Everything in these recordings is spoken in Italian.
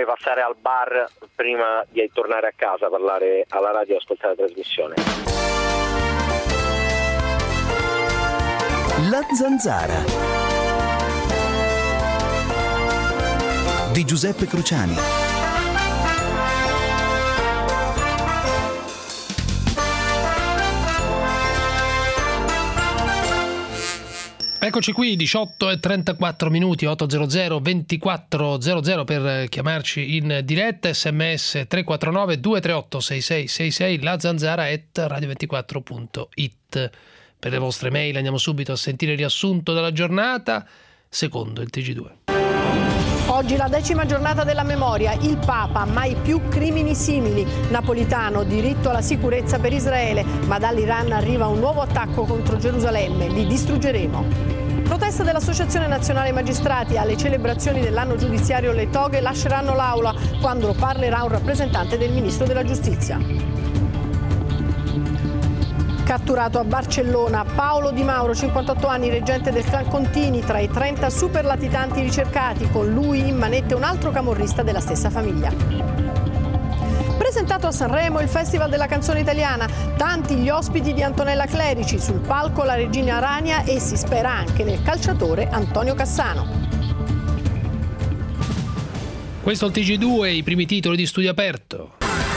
passare al bar prima di tornare a casa, parlare alla radio e ascoltare la trasmissione. La Zanzara di Giuseppe Cruciani. Eccoci qui, 18:34 minuti, 800 2400 per chiamarci in diretta, sms 349 238 6666, la zanzara @radio24.it. Per le vostre mail andiamo subito a sentire il riassunto della giornata, secondo il TG2. Oggi la 10ª giornata della memoria, il Papa, mai più crimini simili. Napolitano, diritto alla sicurezza per Israele, ma dall'Iran arriva un nuovo attacco contro Gerusalemme, li distruggeremo. Protesta dell'Associazione Nazionale Magistrati, alle celebrazioni dell'anno giudiziario le toghe lasceranno l'aula quando parlerà un rappresentante del Ministro della Giustizia. Catturato a Barcellona, Paolo Di Mauro, 58 anni, reggente del clan Contini, tra i 30 superlatitanti ricercati, con lui in manette un altro camorrista della stessa famiglia. Presentato a Sanremo il Festival della canzone italiana, tanti gli ospiti di Antonella Clerici, sul palco la regina Rania e si spera anche nel calciatore Antonio Cassano. Questo è il TG2, i primi titoli di Studio Aperto.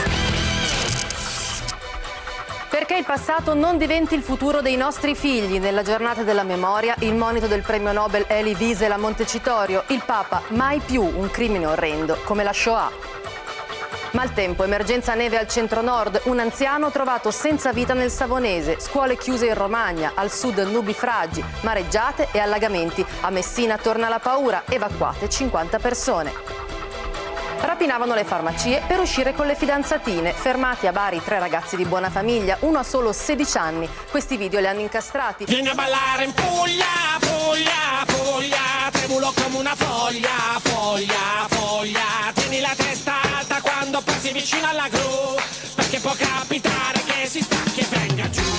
Perché il passato non diventi il futuro dei nostri figli. Nella giornata della memoria, il monito del premio Nobel Elie Wiesel a Montecitorio, il Papa, mai più un crimine orrendo come la Shoah. Maltempo, emergenza neve al centro-nord, un anziano trovato senza vita nel Savonese, scuole chiuse in Romagna, al sud nubifragi, mareggiate e allagamenti. A Messina torna la paura, evacuate 50 persone. Rapinavano le farmacie per uscire con le fidanzatine. Fermati a Bari 3 ragazzi di buona famiglia, uno ha solo 16 anni. Questi video li hanno incastrati. Vieni a ballare in Puglia, Puglia, Puglia, tremulo come una foglia, foglia, foglia. Tieni la testa alta quando passi vicino alla gru, perché può capitare che si stacchi e venga giù.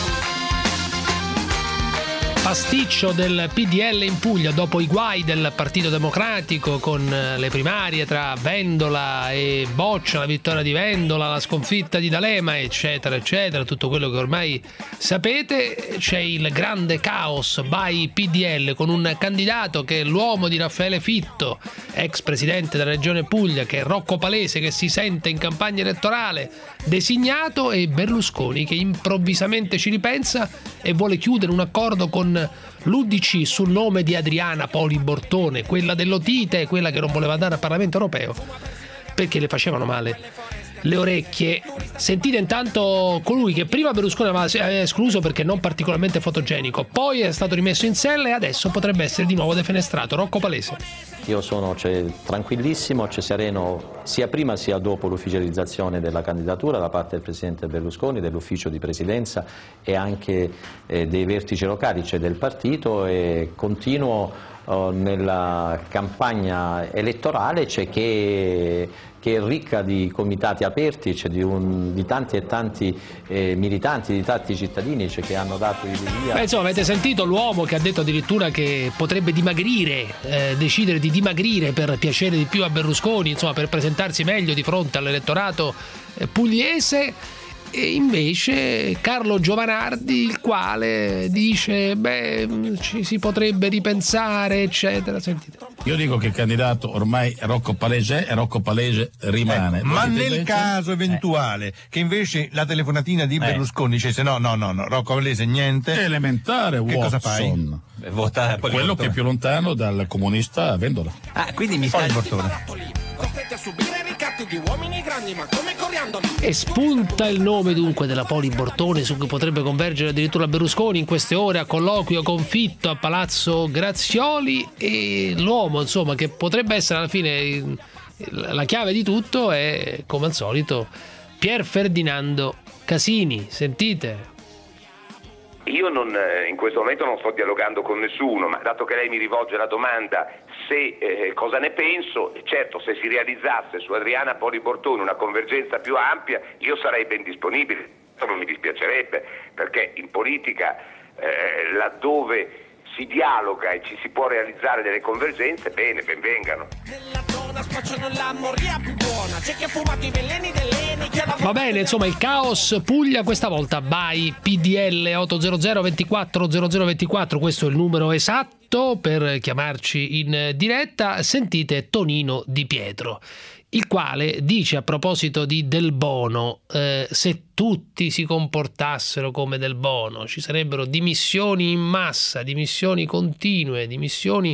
Pasticcio del PDL in Puglia dopo i guai del Partito Democratico con le primarie tra Vendola e Boccia, la vittoria di Vendola, la sconfitta di D'Alema, eccetera eccetera, tutto quello che ormai sapete. C'è il grande caos by PDL con un candidato che è l'uomo di Raffaele Fitto, ex presidente della regione Puglia, che è Rocco Palese, che si sente in campagna elettorale designato, e Berlusconi che improvvisamente ci ripensa e vuole chiudere un accordo con l'UDC sul nome di Adriana Poli Bortone, quella dell'Otite, quella che non voleva andare al Parlamento europeo perché le facevano male le orecchie. Sentite intanto colui che prima Berlusconi aveva escluso perché non particolarmente fotogenico, poi è stato rimesso in sella e adesso potrebbe essere di nuovo defenestrato. Rocco Palese. Io sono tranquillissimo, sereno, sia prima sia dopo l'ufficializzazione della candidatura da parte del Presidente Berlusconi, dell'ufficio di presidenza e anche dei vertici locali, cioè del partito, e continuo nella campagna elettorale, che è ricca di comitati aperti, di tanti e tanti militanti, di tanti cittadini che hanno dato il via. Insomma, avete sentito l'uomo che ha detto addirittura che potrebbe dimagrire, decidere di dimagrire per piacere di più a Berlusconi, insomma per presentarsi meglio di fronte all'elettorato pugliese. E invece Carlo Giovanardi, il quale dice ci si potrebbe ripensare, eccetera. Sentite. Io dico che il candidato ormai è Rocco Palese e Rocco Palese rimane. Ma nel caso eventuale che invece la telefonatina di Berlusconi dicesse no, Rocco Palese niente, è elementare, che cosa fai? Votare quello che è più lontano dal comunista Vendola. Quindi mi fai il portone. E spunta il nome dunque della Poli Bortone, su cui potrebbe convergere addirittura Berlusconi in queste ore a colloquio con Fitto a Palazzo Grazioli, e l'uomo insomma che potrebbe essere alla fine la chiave di tutto è, come al solito, Pier Ferdinando Casini. Sentite. Io in questo momento non sto dialogando con nessuno, ma dato che lei mi rivolge la domanda se cosa ne penso, certo, se si realizzasse su Adriana Poli Bortone una convergenza più ampia, io sarei ben disponibile, non mi dispiacerebbe, perché in politica laddove si dialoga e ci si può realizzare delle convergenze, bene, ben vengano. Va bene, insomma, il caos Puglia questa volta by PDL 800 24 0024, questo è il numero esatto per chiamarci in diretta. Sentite Tonino Di Pietro, il quale dice a proposito di Del Bono, se tutti si comportassero come Del Bono ci sarebbero dimissioni in massa, dimissioni continue, dimissioni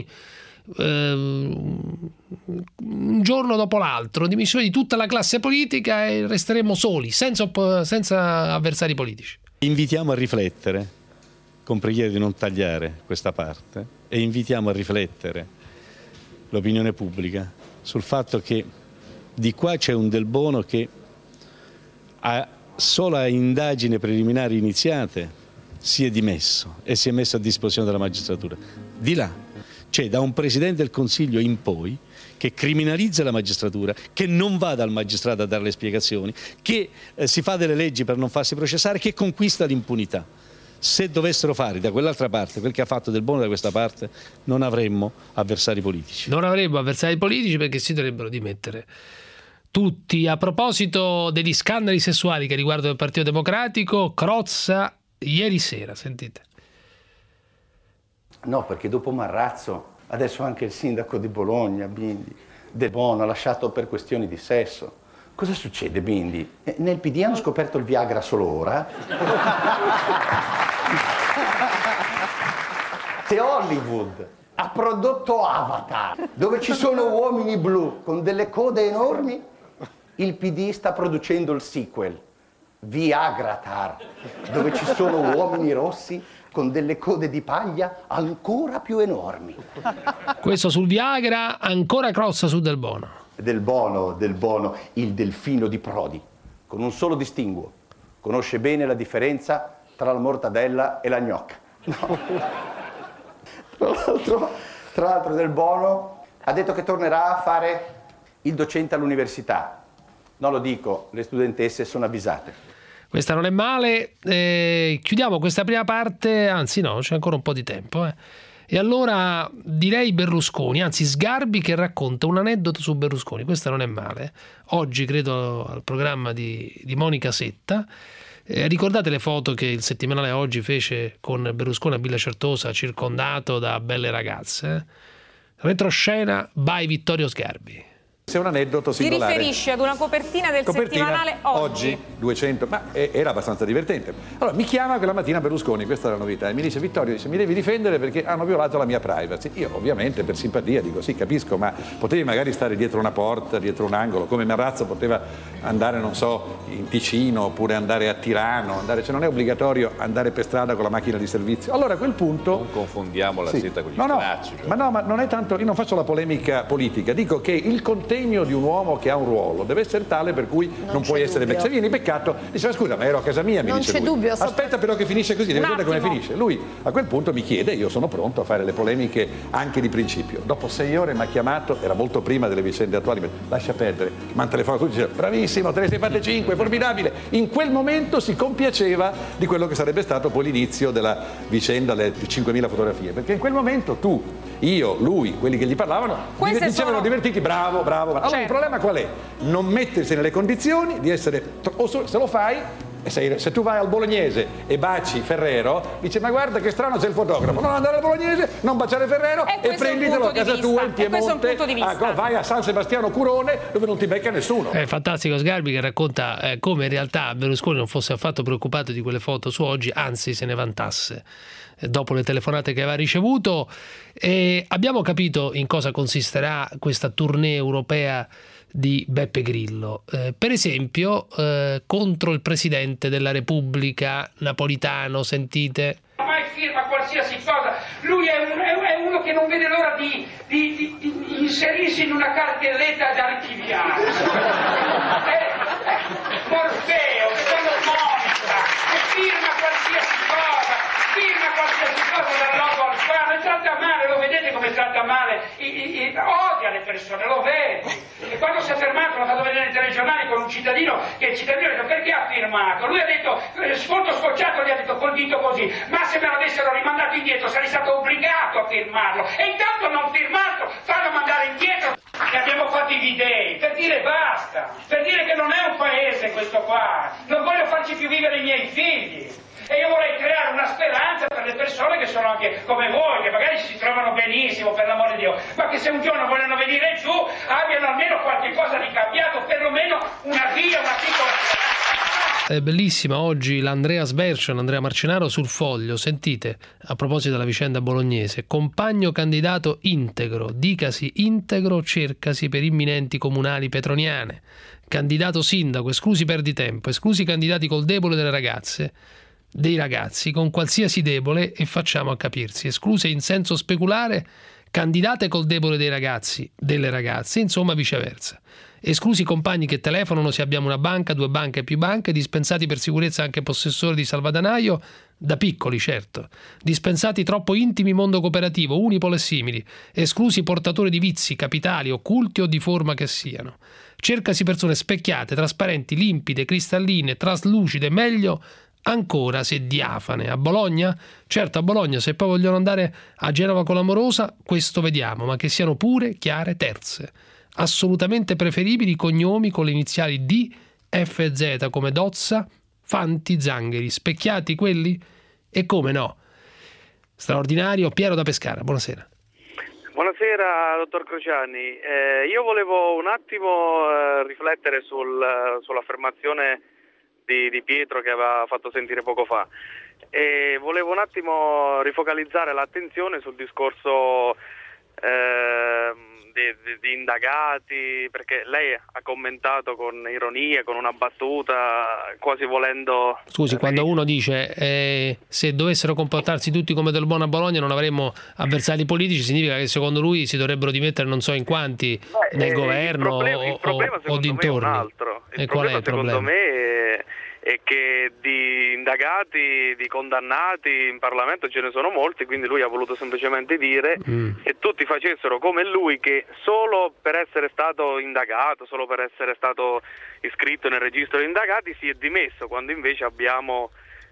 un giorno dopo l'altro, dimissioni di tutta la classe politica e resteremo soli, senza avversari politici. Invitiamo a riflettere, con preghiera di non tagliare questa parte, e invitiamo a riflettere l'opinione pubblica sul fatto che di qua c'è un Del Bono che a sola indagine preliminari iniziate si è dimesso e si è messo a disposizione della magistratura. Di là c'è da un Presidente del Consiglio in poi che criminalizza la magistratura, che non va dal magistrato a dare le spiegazioni, che si fa delle leggi per non farsi processare, che conquista l'impunità. Se dovessero fare da quell'altra parte quel che ha fatto Del Bono da questa parte, non avremmo avversari politici. Non avremmo avversari politici perché si dovrebbero dimettere tutti. A proposito degli scandali sessuali che riguardano il Partito Democratico, Crozza ieri sera, sentite. No, perché dopo Marrazzo, adesso anche il sindaco di Bologna, Bindi, Del Bono, ha lasciato per questioni di sesso. Cosa succede, Bindi? Nel PD hanno scoperto il Viagra solo ora? Se Hollywood ha prodotto Avatar, dove ci sono uomini blu con delle code enormi, il PD sta producendo il sequel, Viagratar, dove ci sono uomini rossi con delle code di paglia ancora più enormi. Questo sul Viagra, ancora Crozza su Del Bono. Del Bono, il delfino di Prodi, con un solo distinguo. Conosce bene la differenza tra la mortadella e la gnocca. No. Tra l'altro Del Bono ha detto che tornerà a fare il docente all'università. Non lo dico, le studentesse sono avvisate. Questa non è male. Chiudiamo questa prima parte, anzi no, c'è ancora un po' di tempo. E allora direi Berlusconi, anzi Sgarbi che racconta un aneddoto su Berlusconi. Questa non è male. Oggi credo al programma di Monica Setta. Ricordate le foto che il settimanale Oggi fece con Berlusconi a Villa Certosa circondato da belle ragazze? Retroscena by Vittorio Sgarbi. C'è un aneddoto singolare. Si riferisce ad una copertina del settimanale Oggi. 200, ma era abbastanza divertente. Allora mi chiama quella mattina Berlusconi, questa è la novità, e mi dice: Vittorio, mi devi difendere perché hanno violato la mia privacy. Io ovviamente per simpatia dico: sì, capisco, ma potevi magari stare dietro una porta, dietro un angolo, come Marrazzo poteva andare, non so, in Ticino oppure andare a Tirano, cioè non è obbligatorio andare per strada con la macchina di servizio. Allora a quel punto... Non confondiamo la seta con gli stracci. Ma non è tanto, io non faccio la polemica politica, dico che il contegno di un uomo che ha un ruolo deve essere tale per cui non puoi essere beccato. Se vieni beccato, dice: scusa, ma ero a casa mia, mi non dice c'è lui. Dubbio, aspetta però che finisce così, devi vedere come finisce. Lui a quel punto mi chiede, io sono pronto a fare le polemiche anche di principio. Dopo 6 ore mi ha chiamato, era molto prima delle vicende attuali, mi ha detto: lascia perdere, mi hanno telefonato tutti, dice: bravissimo, te ne sei fatte 5, formidabile. In quel momento si compiaceva di quello che sarebbe stato poi l'inizio della vicenda, le 5.000 fotografie, perché in quel momento tu, io, lui, quelli che gli parlavano, dicevano divertiti, bravo. Allora certo. Il problema qual è? Non mettersi nelle condizioni di essere, o se lo fai, se tu vai al Bolognese e baci Ferrero, dice: ma guarda che strano, c'è il fotografo, non andare al Bolognese, non baciare Ferrero e prenditelo a casa tua in Piemonte, vai a San Sebastiano Curone dove non ti becca nessuno. È fantastico Sgarbi che racconta come in realtà Berlusconi non fosse affatto preoccupato di quelle foto su Oggi, anzi se ne vantasse dopo le telefonate che aveva ricevuto. E abbiamo capito in cosa consisterà questa tournée europea di Beppe Grillo, per esempio contro il Presidente della Repubblica Napolitano, sentite. Mai firma qualsiasi cosa, lui è uno che non vede l'ora di inserirsi in una cartelletta da archiviare. Morfeo, che quando mostra, che firma qualsiasi cosa dal logo Alfano, e tratta male, lo vedete come tratta male, odia le persone, lo vedi, E quando si è fermato, l'ha fatto vedere nei telegiornali con un cittadino, che il cittadino ha detto perché ha firmato? Lui ha detto, molto scocciato, gli ha detto col dito così, ma se me l'avessero rimandato indietro sarei stato obbligato a firmarlo. E intanto non firmato, fanno mandare indietro. E abbiamo fatto i V-Day per dire basta, per dire che non è un paese questo qua, non voglio farci più vivere i miei figli. E io vorrei creare una speranza per le persone che sono anche come voi, che magari si trovano benissimo, per l'amore di Dio, ma che se un giorno vogliono venire giù abbiano almeno qualche cosa di cambiato, perlomeno una via, una piccola speranza. È bellissima oggi l'Andrea Svercian, Andrea Marcenaro sul Foglio. Sentite, a proposito della vicenda bolognese: compagno candidato integro, dicasi integro, cercasi per imminenti comunali petroniane. Candidato sindaco, esclusi perditempo, esclusi candidati col debole delle ragazze, dei ragazzi, con qualsiasi debole, e facciamo a capirsi, escluse in senso speculare candidate col debole dei ragazzi, delle ragazze, insomma viceversa. Esclusi compagni che telefonano se abbiamo una banca, 2 banche e più banche, dispensati per sicurezza anche possessori di salvadanaio, da piccoli certo, dispensati troppo intimi mondo cooperativo, Unipol e simili, esclusi portatori di vizi, capitali, occulti o di forma che siano. Cercasi persone specchiate, trasparenti, limpide, cristalline, traslucide, meglio ancora se diafane. A Bologna? Certo, a Bologna, se poi vogliono andare a Genova con l'amorosa, questo vediamo, ma che siano pure chiare terze. Assolutamente preferibili cognomi con le iniziali D, F e Z come Dozza, Fanti, Zangheri. Specchiati quelli? E come no? Straordinario. Piero da Pescara, buonasera. Buonasera dottor Crociani, io volevo un attimo riflettere sull'affermazione di Pietro che aveva fatto sentire poco fa, e volevo un attimo rifocalizzare l'attenzione sul discorso di indagati, perché lei ha commentato con ironia, con una battuta, quasi volendo... Scusi, quando uno dice se dovessero comportarsi tutti come Del Bono a Bologna non avremmo avversari politici, significa che secondo lui si dovrebbero dimettere non so in quanti nel governo il problema o dintorni. Me è un altro. E qual è il problema? Secondo me è che di indagati, di condannati in Parlamento ce ne sono molti, quindi lui ha voluto semplicemente dire che tutti facessero come lui, che solo per essere stato indagato, solo per essere stato iscritto nel registro di indagati si è dimesso, quando invece abbiamo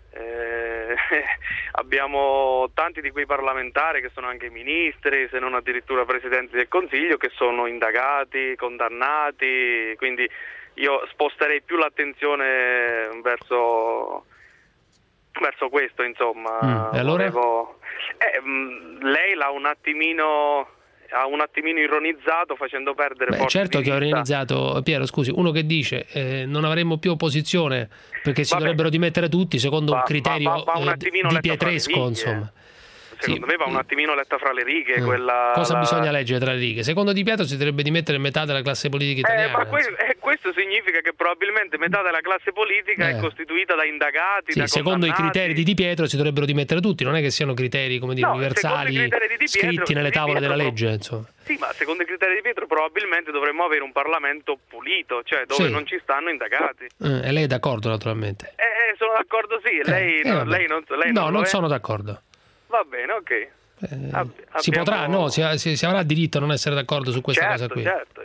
tanti di quei parlamentari che sono anche ministri, se non addirittura presidenti del Consiglio, che sono indagati, condannati, quindi io sposterei più l'attenzione verso questo, insomma. E allora? Lei l'ha un attimino ironizzato, facendo perdere forse certo che ho ironizzato, Piero, scusi, uno che dice non avremmo più opposizione perché si dovrebbero dimettere tutti secondo un criterio di Pietresco, insomma. Secondo me va un attimino letta fra le righe quella... Cosa bisogna leggere tra le righe? Secondo Di Pietro si dovrebbe dimettere metà della classe politica italiana. Ma questo significa che probabilmente metà della classe politica è costituita da indagati, da secondo i criteri di Di Pietro si dovrebbero dimettere tutti, non è che siano criteri, come dire, universali, scritti nelle tavole della legge, insomma. Sì, ma secondo i criteri di Pietro probabilmente dovremmo avere un Parlamento pulito, cioè dove non ci stanno indagati. E lei è d'accordo, naturalmente? Sono d'accordo, sì. Lei non sono d'accordo. Va bene, ok. Si potrà, si avrà diritto a non essere d'accordo su questa cosa qui. Certo,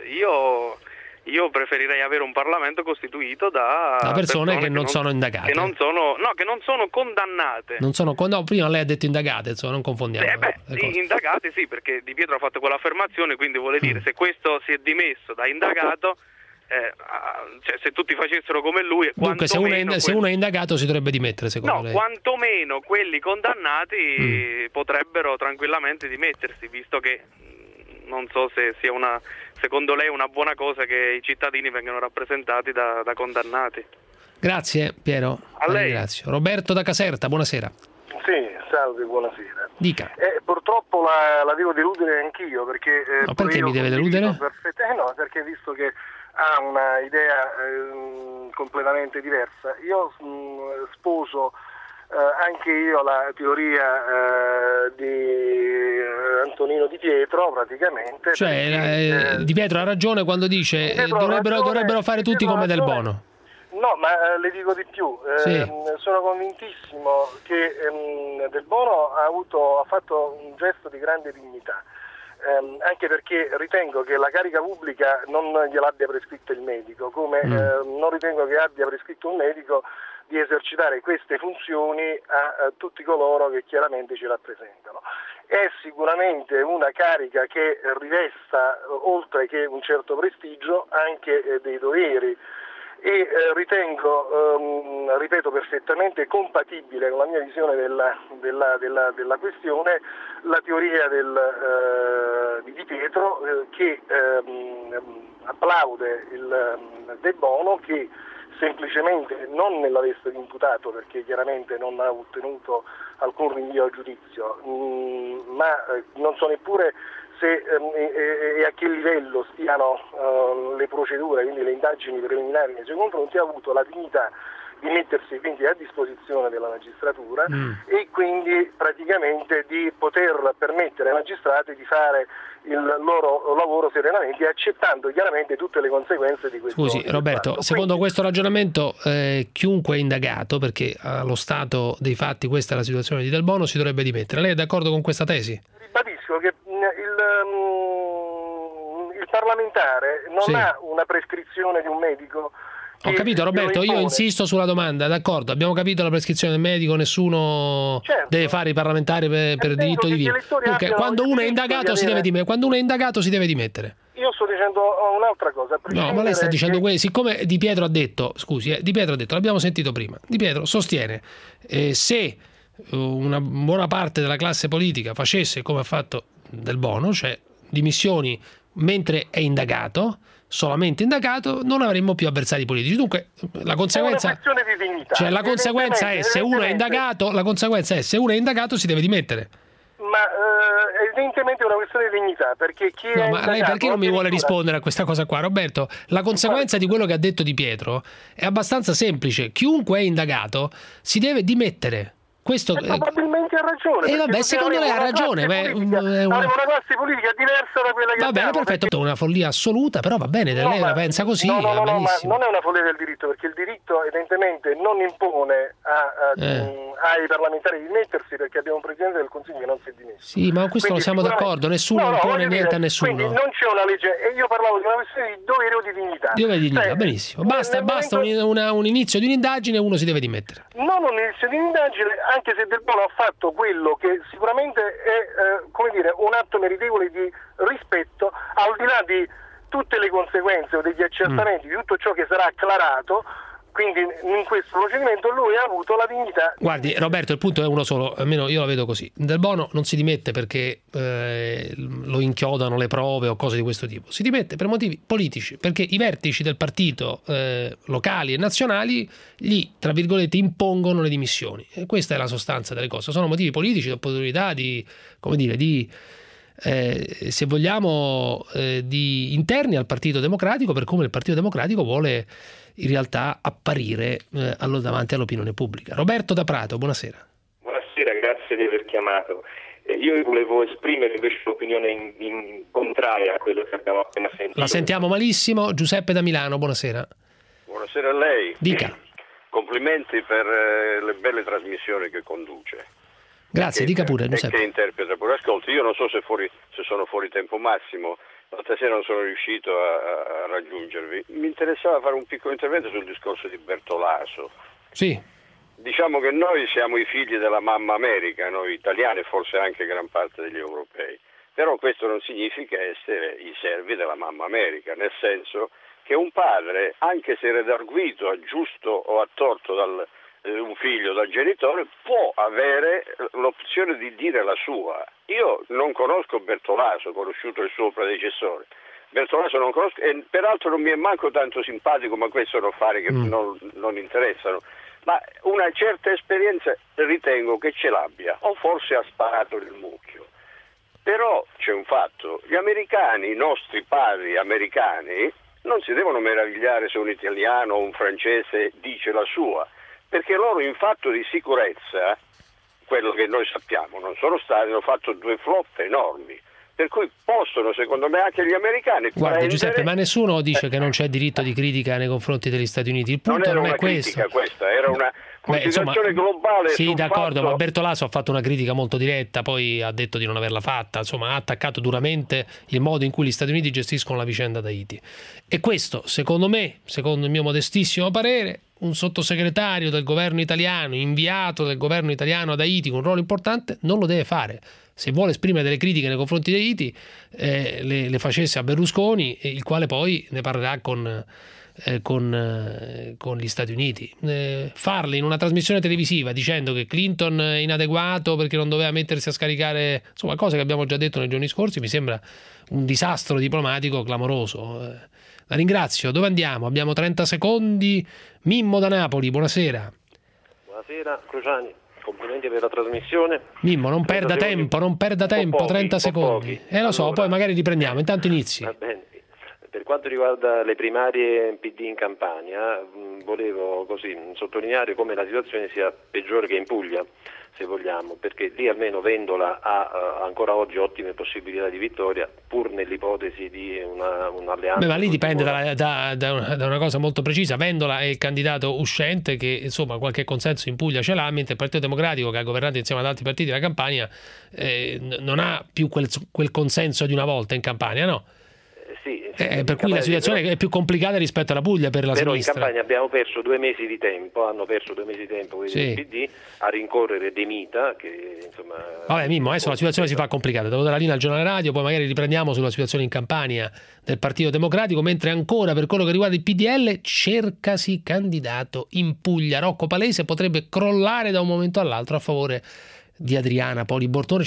io preferirei avere un Parlamento costituito da persone che non sono indagate. Che non sono condannate. Prima lei ha detto indagate, insomma, non confondiamo. Indagate sì, perché Di Pietro ha fatto quell'affermazione, quindi vuole dire, se questo si è dimesso da indagato, cioè, se tutti facessero come lui, dunque se uno è indagato si dovrebbe dimettere, secondo lei? Quantomeno quelli condannati potrebbero tranquillamente dimettersi, visto che non so se sia secondo lei una buona cosa che i cittadini vengano rappresentati da condannati. Grazie Piero. A lei. Ringrazio. Roberto da Caserta, buonasera. Sì, salve, buonasera. Dica. Purtroppo la devo deludere anch'io, perché... perché mi deve deludere? No, perché visto che ha una idea completamente diversa. Io sposo anche io la teoria di Antonino Di Pietro, praticamente. Cioè, Di Pietro ha ragione quando dice dovrebbero fare tutti come Del Bono. No, ma le dico di più. Sono convintissimo che Del Bono ha fatto un gesto di grande dignità. anche perché ritengo che la carica pubblica non gliel'abbia prescritto il medico, come non ritengo che abbia prescritto un medico di esercitare queste funzioni a tutti coloro che chiaramente ci rappresentano. È sicuramente una carica che rivesta, oltre che un certo prestigio, anche dei doveri, e ritengo, ripeto, perfettamente compatibile con la mia visione della questione la teoria di Di Pietro, che applaude il De Bono, che semplicemente non nella veste di imputato, perché chiaramente non ha ottenuto alcun rinvio a giudizio, ma non so neppure se e a che livello stiano le procedure, quindi le indagini preliminari nei suoi confronti, ha avuto la dignità di mettersi quindi a disposizione della magistratura e quindi praticamente di poter permettere ai magistrati di fare il loro lavoro serenamente, accettando chiaramente tutte le conseguenze di questo. Scusi Roberto, secondo questo ragionamento chiunque è indagato, perché allo stato dei fatti questa è la situazione di Del Bono, si dovrebbe dimettere. Lei è d'accordo con questa tesi? Ribadisco che il parlamentare non ha una prescrizione di un medico. Ho capito Roberto, io insisto sulla domanda, d'accordo, abbiamo capito la prescrizione del medico, nessuno deve fare i parlamentari per diritto divino. Dunque, quando uno è indagato si deve dimettere. Io sto dicendo un'altra cosa. No, ma lei sta dicendo siccome Di Pietro ha detto, Di Pietro ha detto, l'abbiamo sentito prima, Di Pietro sostiene se una buona parte della classe politica facesse come ha fatto Del Bono, cioè dimissioni mentre è indagato, solamente indagato, non avremmo più avversari politici. Dunque la conseguenza è una questione di dignità. Cioè la conseguenza è se uno è indagato si deve dimettere. Ma evidentemente è una questione di dignità, perché chi è indagato, ma lei perché non mi vuole rispondere a questa cosa qua, Roberto? La conseguenza di quello che ha detto Di Pietro è abbastanza semplice. Chiunque è indagato si deve dimettere. Questo probabilmente ha ragione. Vabbè, secondo lei ha ragione. Una classe politica diversa da quella che va bene, perfetto, perché... una follia assoluta, però va bene, lei la pensa così. No, ma non è una follia del diritto, perché il diritto evidentemente non impone ai parlamentari di dimettersi, perché abbiamo un Presidente del Consiglio che non si è dimesso. Sì, ma questo lo siamo d'accordo, nessuno impone niente a nessuno. Quindi non c'è una legge, e io parlavo di una questione di dovere o di dignità. Di dignità, benissimo. Basta un inizio di un'indagine e uno si deve dimettere. Non un inizio di un'indagine, anche se Del Bono ha fatto quello che sicuramente è un atto meritevole di rispetto, al di là di tutte le conseguenze o degli accertamenti, di tutto ciò che sarà acclarato. Quindi in questo procedimento lui ha avuto la dignità. Guardi Roberto, il punto è uno solo, almeno io la vedo così. Del Bono non si dimette perché lo inchiodano le prove o cose di questo tipo, si dimette per motivi politici, perché i vertici del partito locali e nazionali gli, tra virgolette, impongono le dimissioni, e questa è la sostanza delle cose. Sono motivi politici, di opportunità, se vogliamo di interni al Partito Democratico, per come il Partito Democratico vuole in realtà apparire davanti all'opinione pubblica. Roberto da Prato, buonasera. Buonasera, grazie di aver chiamato. Io volevo esprimere invece un'opinione in contraria a quello che abbiamo appena sentito. La sentiamo malissimo. Giuseppe da Milano, buonasera. Buonasera a lei. Dica. Complimenti per le belle trasmissioni che conduce. Grazie, dica pure Giuseppe. E che interpreta pure. Ascolti, io non so se sono fuori tempo massimo, l'altra sera non sono riuscito a raggiungervi. Mi interessava fare un piccolo intervento sul discorso di Bertolaso. Sì. Diciamo che noi siamo i figli della mamma America, noi italiani e forse anche gran parte degli europei. Però questo non significa essere i servi della mamma America, nel senso che un padre, anche se redarguito a giusto o a torto un figlio dal genitore, può avere l'opzione di dire la sua. Io non conosco Bertolaso, ho conosciuto il suo predecessore. Bertolaso non conosco, e peraltro non mi è manco tanto simpatico, ma questo sono affari che non interessano. Ma una certa esperienza ritengo che ce l'abbia, o forse ha sparato nel mucchio. Però c'è un fatto, gli americani, i nostri padri americani, non si devono meravigliare se un italiano o un francese dice la sua, perché loro in fatto di sicurezza, quello che noi sappiamo, non sono stati, hanno fatto 2 flop enormi, per cui possono, secondo me, anche gli americani Guardi Giuseppe, ma nessuno dice che non c'è diritto di critica nei confronti degli Stati Uniti, il punto non è questo. Questa era Considerazione globale. Sì, d'accordo, fatto... ma Bertolaso ha fatto una critica molto diretta, poi ha detto di non averla fatta, insomma ha attaccato duramente il modo in cui gli Stati Uniti gestiscono la vicenda da Haiti. E questo, secondo me, secondo il mio modestissimo parere, un sottosegretario del governo italiano, inviato del governo italiano ad Haiti con un ruolo importante, non lo deve fare. Se vuole esprimere delle critiche nei confronti di Haiti, le facesse a Berlusconi, il quale poi ne parlerà con gli Stati Uniti. Farle in una trasmissione televisiva dicendo che Clinton è inadeguato perché non doveva mettersi a scaricare, insomma, cose che abbiamo già detto nei giorni scorsi, mi sembra un disastro diplomatico clamoroso. La ringrazio. Dove andiamo? Abbiamo 30 secondi. Mimmo da Napoli, buonasera. Buonasera Cruciani, complimenti per la trasmissione. Mimmo, non perda tempo, 30 secondi. Lo so, poi magari riprendiamo, intanto inizi. Va bene. Per quanto riguarda le primarie PD in Campania, volevo così sottolineare come la situazione sia peggiore che in Puglia, se vogliamo, perché lì almeno Vendola ha ancora oggi ottime possibilità di vittoria, pur nell'ipotesi di un'alleanza. Ma lì dipende da una cosa molto precisa. Vendola è il candidato uscente che insomma qualche consenso in Puglia ce l'ha, mentre il Partito Democratico, che ha governato insieme ad altri partiti della Campania, non ha più quel consenso di una volta in Campania, no? Sì, per cui la situazione è più complicata rispetto alla Puglia per la sinistra. Però in Campania abbiamo perso 2 mesi di tempo, hanno perso 2 mesi di tempo quelli del PD a rincorrere De Mita, che insomma... Vabbè Mimmo, adesso la situazione si fa complicata, devo dare la linea al giornale radio, poi magari riprendiamo sulla situazione in Campania del Partito Democratico, mentre ancora per quello che riguarda il PDL cercasi candidato in Puglia. Rocco Palese potrebbe crollare da un momento all'altro a favore di Adriana Poli Bortone.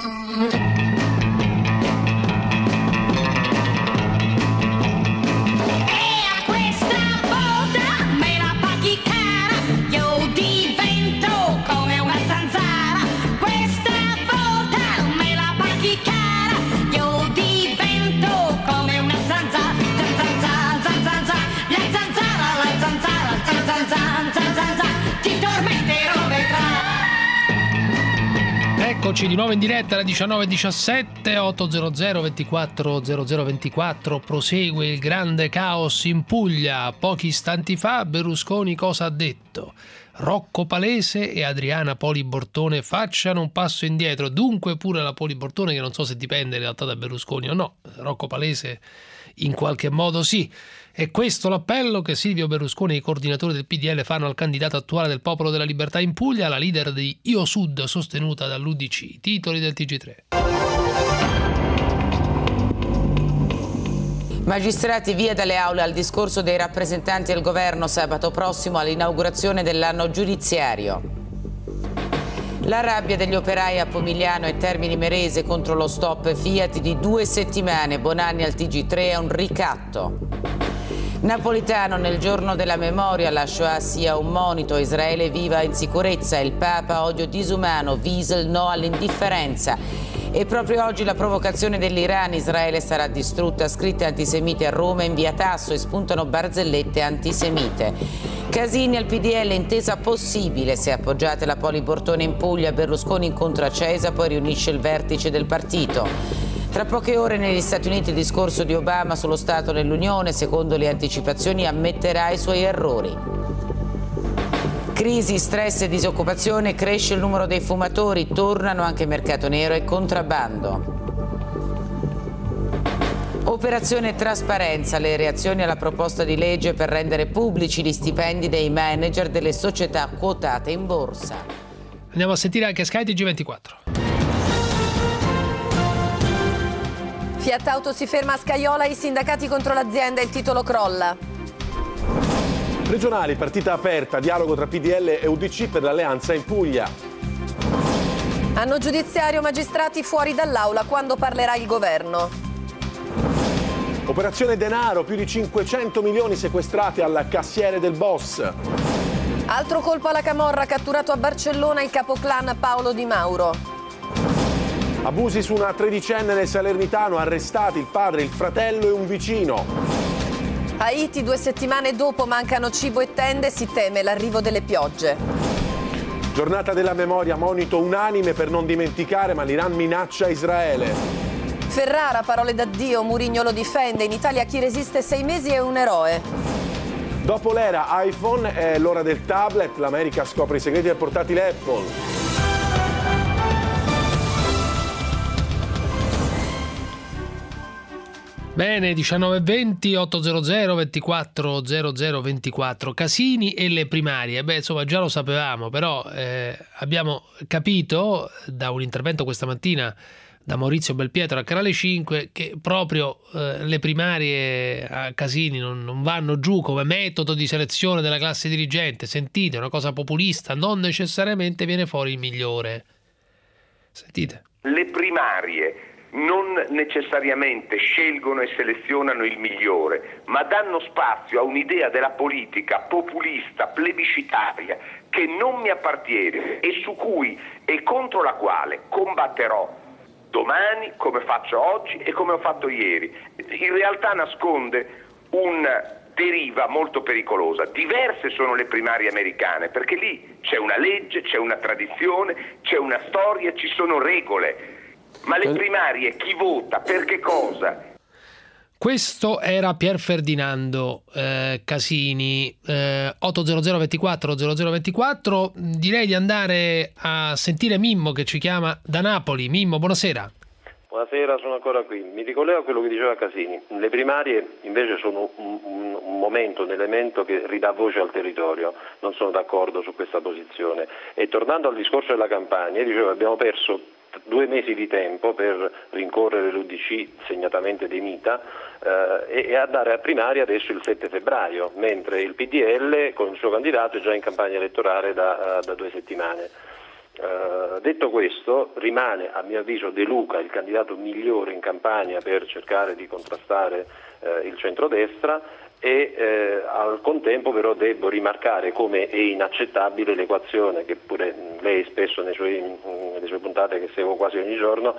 Eccoci di nuovo in diretta alle 19:17, 800 24 0024. Prosegue il grande caos in Puglia. Pochi istanti fa Berlusconi cosa ha detto? Rocco Palese e Adriana Poli Bortone facciano un passo indietro, dunque pure la Poli Bortone, che non so se dipende in realtà da Berlusconi o no. Rocco Palese in qualche modo sì. È questo l'appello che Silvio Berlusconi e i coordinatori del PDL fanno al candidato attuale del Popolo della Libertà in Puglia, la leader di Io Sud sostenuta dall'UDC. Titoli del TG3. Magistrati via dalle aule al discorso dei rappresentanti del governo sabato prossimo all'inaugurazione dell'anno giudiziario. La rabbia degli operai a Pomigliano e Termini Imerese contro lo stop Fiat di 2 settimane. Bonanni al TG3 è un ricatto. Napolitano, nel giorno della memoria, la Shoah sia un monito, Israele viva in sicurezza, il Papa odio disumano, Wiesel no all'indifferenza. E proprio oggi la provocazione dell'Iran, Israele sarà distrutta, scritte antisemite a Roma, in via Tasso e spuntano barzellette antisemite. Casini al PDL, intesa possibile se appoggiate la Poli Bortone in Puglia, Berlusconi incontra Cesa, poi riunisce il vertice del partito. Tra poche ore negli Stati Uniti il discorso di Obama sullo Stato nell'Unione, secondo le anticipazioni ammetterà i suoi errori. Crisi, stress e disoccupazione, cresce il numero dei fumatori, tornano anche mercato nero e contrabbando. Operazione trasparenza, le reazioni alla proposta di legge per rendere pubblici gli stipendi dei manager delle società quotate in borsa. Andiamo a sentire anche Sky TG24. Fiat Auto si ferma a Scaiola, i sindacati contro l'azienda, il titolo crolla. Regionali, partita aperta, dialogo tra PDL e UDC per l'alleanza in Puglia. Anno giudiziario, magistrati fuori dall'aula quando parlerà il governo. Operazione denaro, più di 500 milioni sequestrati al cassiere del boss. Altro colpo alla camorra, catturato a Barcellona il capoclan Paolo Di Mauro. Abusi su una tredicenne nel Salernitano, arrestati il padre, il fratello e un vicino. Haiti, 2 settimane dopo mancano cibo e tende, si teme l'arrivo delle piogge. Giornata della memoria, monito unanime per non dimenticare, ma l'Iran minaccia Israele. Ferrara, parole d'addio, Mourinho lo difende, in Italia chi resiste 6 mesi è un eroe. Dopo l'era iPhone è l'ora del tablet, l'America scopre i segreti del portatile Apple. Bene, 19:20, 800 24 00 24, Casini e le primarie. Beh, insomma, già lo sapevamo, però abbiamo capito da un intervento questa mattina da Maurizio Belpietro a Canale 5 che proprio le primarie a Casini non vanno giù come metodo di selezione della classe dirigente. Sentite, è una cosa populista, non necessariamente viene fuori il migliore. Sentite. Le primarie non necessariamente scelgono e selezionano il migliore, ma danno spazio a un'idea della politica populista, plebiscitaria, che non mi appartiene e su cui e contro la quale combatterò domani, come faccio oggi e come ho fatto ieri. In realtà nasconde una deriva molto pericolosa. Diverse sono le primarie americane, perché lì c'è una legge, c'è una tradizione, c'è una storia, ci sono regole. Ma le primarie, chi vota, per che cosa? Questo era Pier Ferdinando Casini. 800 24 00 24. Direi di andare a sentire Mimmo che ci chiama da Napoli. Mimmo, buonasera. Buonasera, sono ancora qui. Mi ricollego a quello che diceva Casini. Le primarie invece sono un momento, un elemento che ridà voce al territorio. Non sono d'accordo su questa posizione. E tornando al discorso della campagna, dicevo abbiamo perso 2 mesi di tempo per rincorrere l'UDC, segnatamente De Mita, e andare a primaria adesso il 7 febbraio, mentre il PDL con il suo candidato è già in campagna elettorale da 2 settimane. Detto questo, rimane a mio avviso De Luca il candidato migliore in campagna per cercare di contrastare il centrodestra e al contempo però devo rimarcare come è inaccettabile l'equazione che pure lei spesso nelle sue puntate che seguo quasi ogni giorno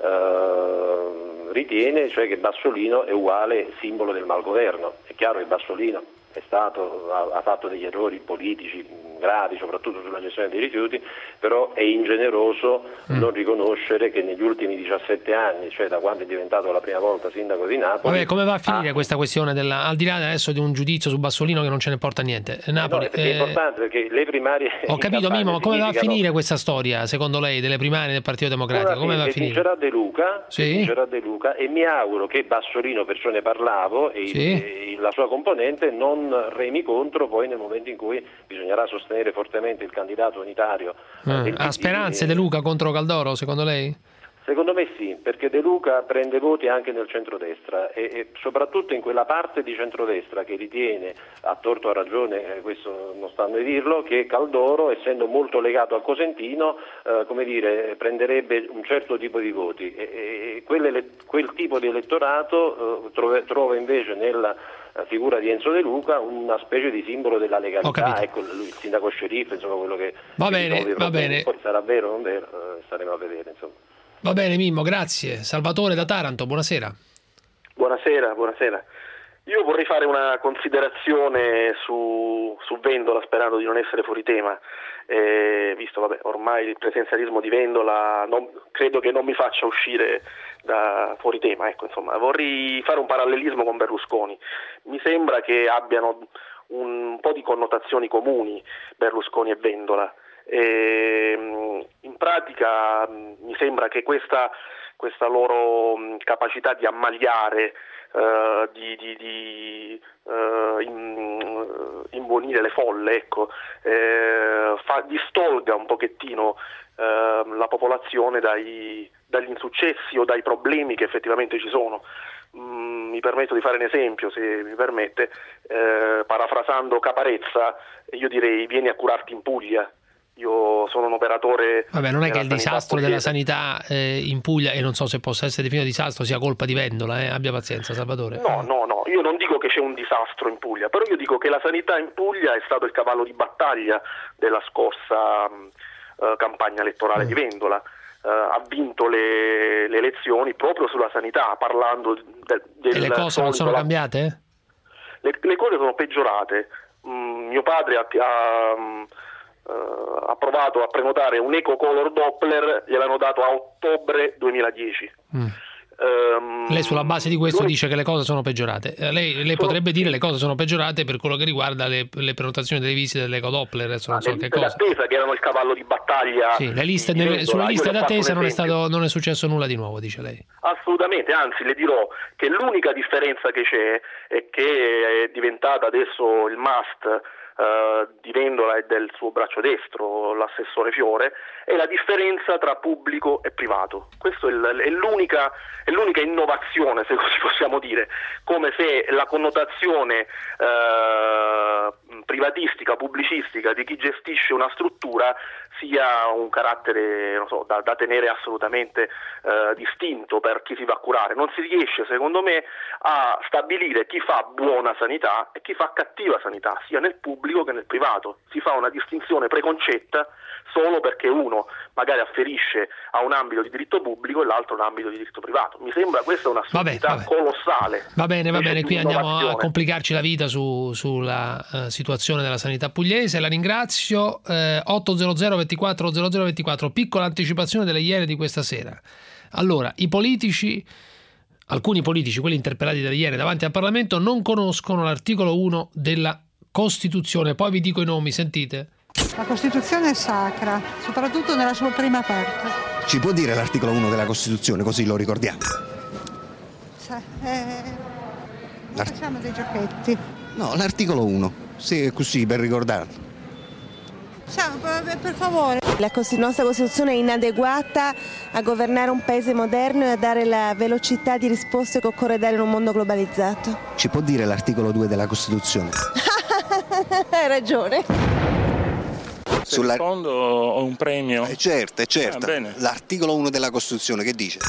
ritiene, cioè che Bassolino è uguale simbolo del malgoverno. È chiaro che Bassolino ha fatto degli errori politici gravi, soprattutto sulla gestione dei rifiuti, però è ingeneroso non riconoscere che negli ultimi 17 anni, cioè da quando è diventato la prima volta sindaco di Napoli... Vabbè, come va a finire questa questione al di là adesso di un giudizio su Bassolino che non ce ne porta niente? Napoli, è importante perché le primarie... Ho capito Mimmo, ma come va a finire questa storia, secondo lei, delle primarie del Partito Democratico? Come va a finire? Vincerà De Luca e mi auguro che Bassolino, perciò ne parlavo, e la sua componente non remi contro poi nel momento in cui bisognerà sostenere fortemente il candidato unitario. Ha speranze De Luca contro Caldoro, secondo lei? Secondo me sì, perché De Luca prende voti anche nel centrodestra e soprattutto in quella parte di centrodestra che ritiene, a torto o a ragione, questo non sta a noi dirlo, che Caldoro, essendo molto legato al cosentino, prenderebbe un certo tipo di voti e quel tipo di elettorato trova invece nella figura di Enzo De Luca una specie di simbolo della legalità, ecco lui, il sindaco sceriffo, insomma quello che va bene. Poi sarà vero o non vero, staremo a vedere, insomma. Va bene Mimmo, grazie. Salvatore da Taranto, buonasera. Buonasera. Io vorrei fare una considerazione su Vendola, sperando di non essere fuori tema, visto ormai il presenzialismo di Vendola credo che non mi faccia uscire da fuori tema, ecco, insomma, vorrei fare un parallelismo con Berlusconi. Mi sembra che abbiano un po' di connotazioni comuni Berlusconi e Vendola. In pratica mi sembra che questa loro capacità di ammaliare, di imbonire le folle, ecco, distolga un pochettino la popolazione dagli insuccessi o dai problemi che effettivamente ci sono. Mi permetto di fare un esempio, se mi permette, parafrasando Caparezza, io direi: vieni a curarti in Puglia. Io sono un operatore. Vabbè, non è che il disastro della sanità in Puglia, e non so se possa essere definito disastro, sia colpa di Vendola, abbia pazienza Salvatore. No, io non dico che c'è un disastro in Puglia, però io dico che la sanità in Puglia è stato il cavallo di battaglia della scorsa campagna elettorale di Vendola. Ha vinto le elezioni proprio sulla sanità, parlando e le cose non sono cambiate? Le cose sono peggiorate. Mio padre ha provato a prenotare un eco color Doppler, gliel'hanno dato a ottobre 2010. Lei sulla base di questo dice che le cose sono peggiorate. Lei potrebbe dire le cose sono peggiorate per quello che riguarda le prenotazioni delle visite dell'Eco Doppler, adesso non so che cosa. L'attesa, che erano il cavallo di battaglia. Sì, sulle liste d'attesa non è successo nulla di nuovo, dice lei. Assolutamente, anzi le dirò che l'unica differenza che c'è è che è diventata adesso il must di Vendola e del suo braccio destro, l'assessore Fiore, è la differenza tra pubblico e privato. Questa è l'unica innovazione, se così possiamo dire, come se la connotazione privatistica, pubblicistica di chi gestisce una struttura sia un carattere, non so, da tenere assolutamente distinto per chi si va a curare. Non si riesce, secondo me, a stabilire chi fa buona sanità e chi fa cattiva sanità, sia nel pubblico che nel privato. Si fa una distinzione preconcetta solo perché uno magari afferisce a un ambito di diritto pubblico e l'altro a un ambito di diritto privato. Mi sembra questa una assurdità colossale. Va bene, qui andiamo a complicarci la vita sulla situazione della sanità pugliese. La ringrazio. 800 24 0024, piccola anticipazione delle ieri di questa sera. Allora, alcuni politici, quelli interpellati dalle ieri davanti al Parlamento, non conoscono l'articolo 1 della Costituzione. Poi vi dico i nomi, sentite. La Costituzione è sacra, soprattutto nella sua prima parte. Ci può dire l'articolo 1 della Costituzione, così lo ricordiamo? Facciamo dei giochetti. No, l'articolo 1, sì, così per ricordarlo. Per favore. La nostra Costituzione è inadeguata a governare un paese moderno e a dare la velocità di risposte che occorre dare in un mondo globalizzato. Ci può dire l'articolo 2 della Costituzione? Hai ragione. Se rispondo ho un premio. Certo. Bene. L'articolo 1 della Costituzione che dice?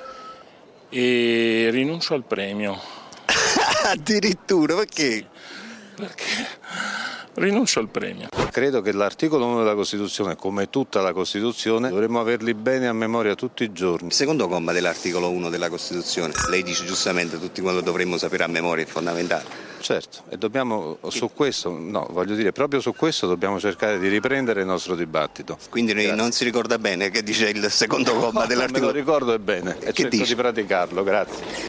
E rinuncio al premio. Addirittura, perché? Perché rinuncio al premio. Credo che l'articolo 1 della Costituzione, come tutta la Costituzione, dovremmo averli bene a memoria tutti i giorni. Il secondo comma dell'articolo 1 della Costituzione, lei dice giustamente tutti quanto dovremmo sapere a memoria, è fondamentale. Certo, e dobbiamo proprio su questo dobbiamo cercare di riprendere il nostro dibattito. Quindi non si ricorda bene che dice il secondo comma dell'articolo? Me lo ricordo bene e cerco di praticarlo, grazie.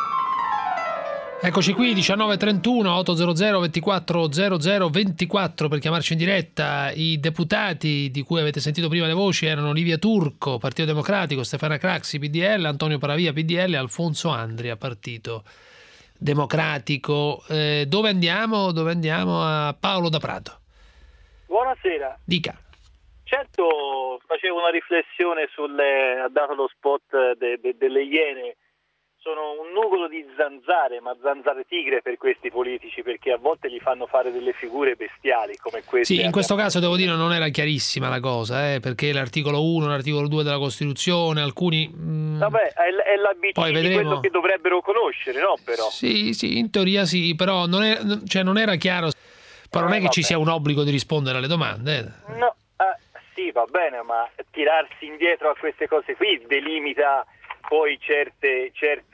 Eccoci qui, 19:31, 800 24 0024 per chiamarci in diretta. I deputati di cui avete sentito prima le voci erano Livia Turco, Partito Democratico, Stefania Craxi, PDL, Antonio Paravia, PDL, Alfonso Andria, Partito Democratico. Dove andiamo? A Paolo da Prato. Buonasera. Dica. Certo, facevo una riflessione ha dato lo spot delle Iene. Sono un nugolo di zanzare, ma zanzare tigre per questi politici, perché a volte gli fanno fare delle figure bestiali come queste. Sì, in questo caso devo dire non era chiarissima la cosa, perché l'articolo 1, l'articolo 2 della Costituzione, alcuni... Vabbè, è l'ABC di quello che dovrebbero conoscere, no? Però. Sì, in teoria sì, però non era chiaro. Però non è che ci sia un obbligo di rispondere alle domande. No, sì, va bene, ma tirarsi indietro a queste cose qui delimita poi certe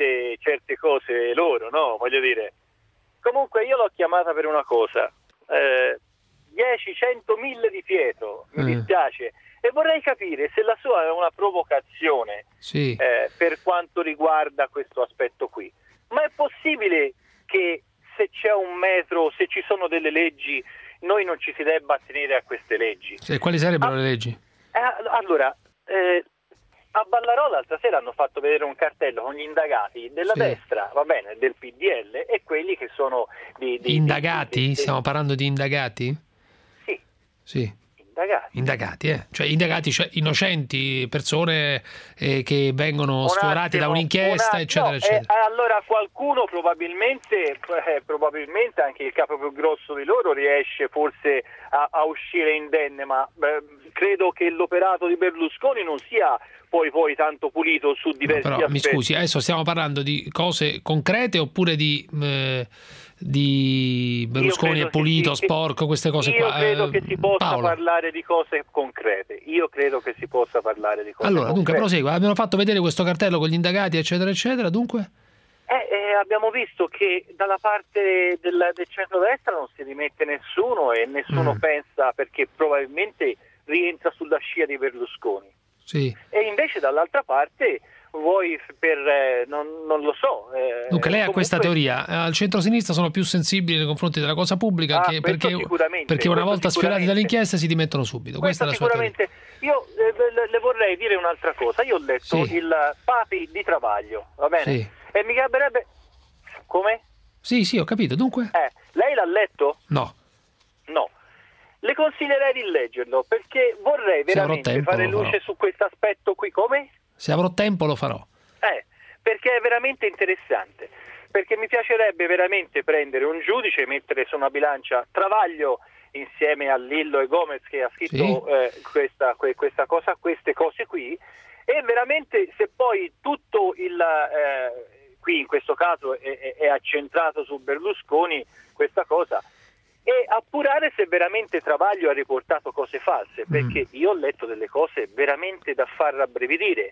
cose loro, no? Voglio dire. Comunque io l'ho chiamata per una cosa. 10, 100, 1000 di Pietro, mi dispiace. E vorrei capire se la sua è una provocazione per quanto riguarda questo aspetto qui. Ma è possibile che se c'è un metro, se ci sono delle leggi, noi non ci si debba attenere a queste leggi? Quali sarebbero le leggi? Allora, a Ballarò l'altra sera hanno fatto vedere un cartello con gli indagati della destra, va bene, del PDL e quelli che sono indagati? Stiamo parlando di indagati? Sì. Indagati, cioè indagati, cioè innocenti, persone che vengono sfiorate da un'inchiesta, eccetera, eccetera. Allora qualcuno probabilmente anche il capo più grosso di loro riesce forse a uscire indenne, ma credo che l'operato di Berlusconi non sia poi tanto pulito su diversi aspetti. Mi scusi, adesso stiamo parlando di cose concrete oppure di Berlusconi è pulito, sporco, queste cose qua? Io credo che si possa parlare di cose concrete. Allora, dunque, prosegua. Abbiamo fatto vedere questo cartello con gli indagati, eccetera, eccetera, dunque? Abbiamo visto che dalla parte del centrodestra non si rimette nessuno e nessuno pensa, perché probabilmente rientra sulla scia di Berlusconi. Sì. E invece dall'altra parte vuoi per non lo so. Dunque lei ha questa teoria, al centro-sinistra sono più sensibili nei confronti della cosa pubblica perché una volta sfiorati dall'inchiesta si dimettono subito. Questa è la sua teoria. Io le vorrei dire un'altra cosa. Io ho letto il Papi di Travaglio, va bene? Sì. E mi piacerebbe... Come? Sì, ho capito. Dunque? Lei l'ha letto? No. Le consiglierei di leggerlo, perché vorrei veramente fare luce su questo aspetto qui. Come? Se avrò tempo lo farò. Perché è veramente interessante. Perché mi piacerebbe veramente prendere un giudice, mettere su una bilancia Travaglio insieme a Lillo e Gomez, che ha scritto questa cosa, queste cose qui, e veramente se poi tutto qui in questo caso è accentrato su Berlusconi questa cosa, e appurare se veramente Travaglio ha riportato cose false, perché io ho letto delle cose veramente da far rabbrividire,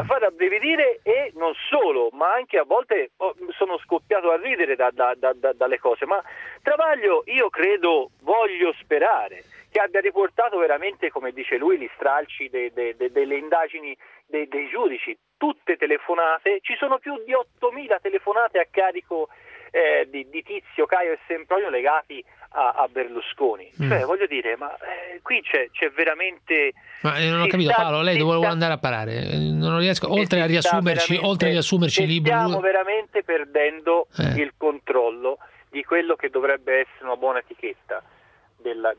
e non solo, ma anche a volte sono scoppiato a ridere dalle cose. Ma Travaglio, io credo, voglio sperare che abbia riportato veramente, come dice lui, gli stralci delle indagini dei giudici, tutte telefonate. Ci sono più di 8.000 telefonate a carico di Tizio, Caio e Sempronio legati a Berlusconi. Cioè, voglio dire, ma qui c'è veramente... Ma non ho capito, Paolo, lei dove vuole andare a parare? Non riesco, oltre a riassumerci il libro... Stiamo veramente perdendo il controllo di quello che dovrebbe essere una buona etichetta della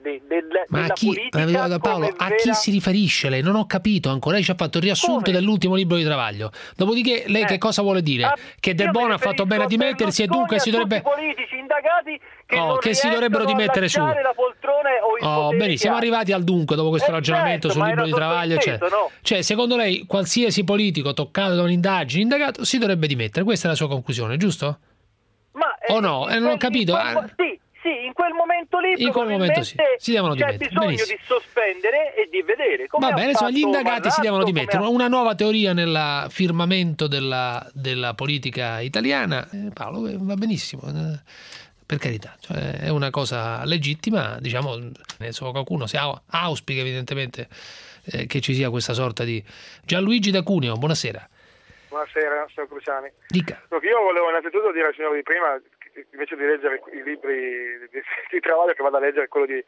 politica. Paolo, a chi si riferisce lei? Non ho capito ancora. Lei ci ha fatto il riassunto dell'ultimo libro di Travaglio. Dopodiché lei che cosa vuole dire? Che De Bono ha fatto bene a dimettersi e dunque si dovrebbe... politici indagati che si dovrebbero dimettere su. La poltrona o il potere. Bene, siamo arrivati al dunque dopo questo ragionamento sul libro di Travaglio. Cioè, secondo lei, qualsiasi politico toccato da un'indagine, indagato, si dovrebbe dimettere. Questa è la sua conclusione, giusto? O no? Non ho capito. Sì, in quel momento lì si devono c'è dimettere. bisogno di sospendere e di vedere come. Va bene, insomma, gli indagati si devono dimettere. Una nuova teoria nel firmamento della politica italiana. Paolo, va benissimo, per carità, cioè, è una cosa legittima, diciamo, qualcuno si auspica evidentemente che ci sia questa sorta di... Gianluigi da Cuneo, buonasera. Buonasera, signor Cruciani. Dica. Io volevo innanzitutto dire al signor di prima, invece di leggere i libri di Travaglio, che vada a leggere quello di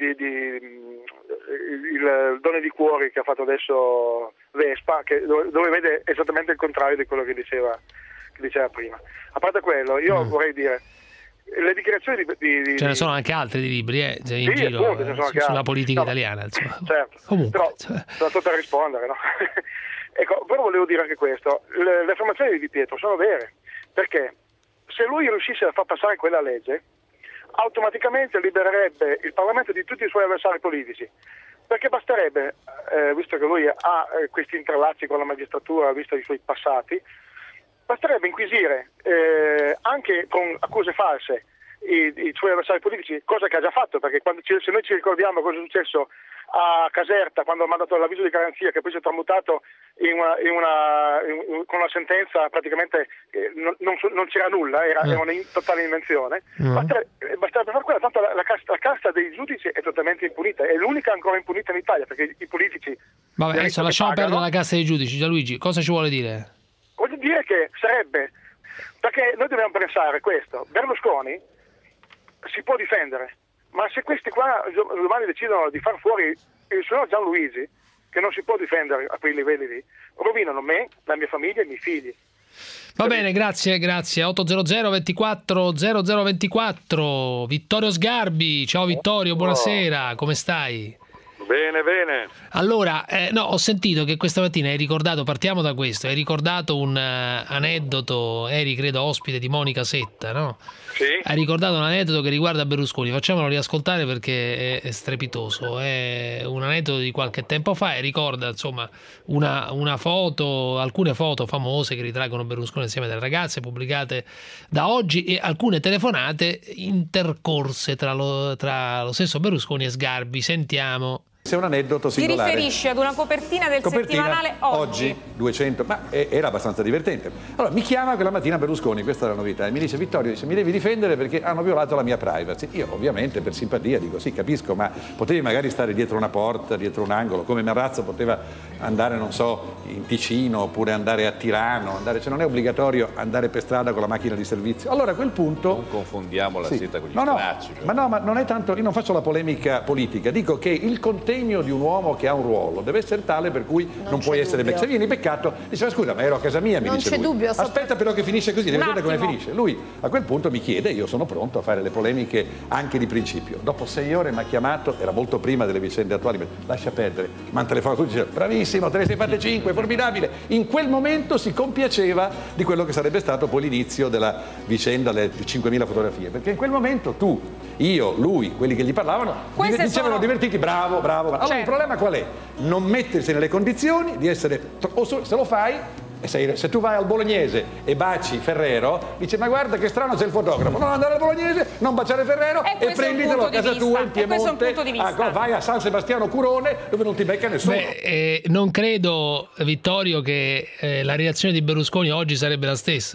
il Dono di Cuori che ha fatto adesso Vespa, dove vede esattamente il contrario di quello che diceva prima. A parte quello, io vorrei dire, le dichiarazioni ce ne sono anche altri di libri in giro, appunto, sulla politica italiana, insomma. Certo. Comunque, però sto per rispondere, no? Ecco, però volevo dire anche questo, le affermazioni di Di Pietro sono vere, perché se lui riuscisse a far passare quella legge, automaticamente libererebbe il Parlamento di tutti i suoi avversari politici, perché basterebbe, visto che lui ha questi intrallazzi con la magistratura, visto i suoi passati, basterebbe inquisire anche con accuse false i suoi avversari politici, cosa che ha già fatto, perché se noi ci ricordiamo cosa è successo a Caserta quando ha mandato l'avviso di garanzia, che poi si è tramutato con una sentenza praticamente non c'era nulla, era una totale invenzione. Basterebbe fare quella, tanto la casta dei giudici è totalmente impunita, è l'unica ancora impunita in Italia, perché i politici... Vabbè, adesso lasciamo perdere la casta dei giudici. Gianluigi, cosa ci vuole dire? Voglio dire che sarebbe, perché noi dobbiamo pensare questo, Berlusconi si può difendere, ma se questi qua domani decidono di far fuori il signor Gianluigi, che non si può difendere a quei livelli lì, rovinano me, la mia famiglia e i miei figli. Va bene, grazie. 800 24 0024. Vittorio Sgarbi, ciao Vittorio, buonasera, come stai? Bene. Allora, ho sentito che questa mattina hai ricordato, partiamo da questo, hai ricordato un aneddoto, eri credo ospite di Monica Setta, no? Sì. Hai ricordato un aneddoto che riguarda Berlusconi, facciamolo riascoltare perché è strepitoso, è un aneddoto di qualche tempo fa e ricorda insomma una foto, alcune foto famose che ritraggono Berlusconi insieme a delle ragazze pubblicate da oggi e alcune telefonate intercorse tra lo stesso Berlusconi e Sgarbi. Sentiamo. È un aneddoto singolare. Si riferisce ad una copertina del settimanale Oggi. 200, ma era abbastanza divertente. Allora mi chiama quella mattina Berlusconi, questa è la novità, e mi dice: Vittorio, mi devi difendere perché hanno violato la mia privacy. Io ovviamente per simpatia dico: sì, capisco, ma potevi magari stare dietro una porta, dietro un angolo, come Marrazzo poteva andare, non so, in Ticino oppure andare a Tirano, cioè non è obbligatorio andare per strada con la macchina di servizio. Allora a quel punto... Non confondiamo la seta con gli stracci. Ma non è tanto, io non faccio la polemica politica, dico che il contegno di un uomo che ha un ruolo deve essere tale per cui non puoi essere beccato. Se vieni beccato, dice: ma scusa, ma ero a casa mia, mi dice lui. Dubbio, aspetta però che finisce così, devi vedere come finisce. Lui a quel punto mi chiede, io sono pronto a fare le polemiche anche di principio. Dopo 6 ore mi ha chiamato, era molto prima delle vicende attuali, mi ha detto: lascia perdere, mi hanno telefonato tutti, diceva: bravissimo, te ne sei fatte 5, formidabile. In quel momento si compiaceva di quello che sarebbe stato poi l'inizio della vicenda, le 5.000 fotografie, perché in quel momento tu, io, lui, quelli che gli parlavano, dicevano divertiti, bravo. Allora il problema qual è? Non mettersi nelle condizioni di essere, o se lo fai, se tu vai al Bolognese e baci Ferrero, dice: ma guarda che strano, c'è il fotografo, non andare al Bolognese, non baciare Ferrero e prenditelo a casa tua in Piemonte, vai a San Sebastiano Curone dove non ti becca nessuno. Non credo, Vittorio, che la reazione di Berlusconi oggi sarebbe la stessa.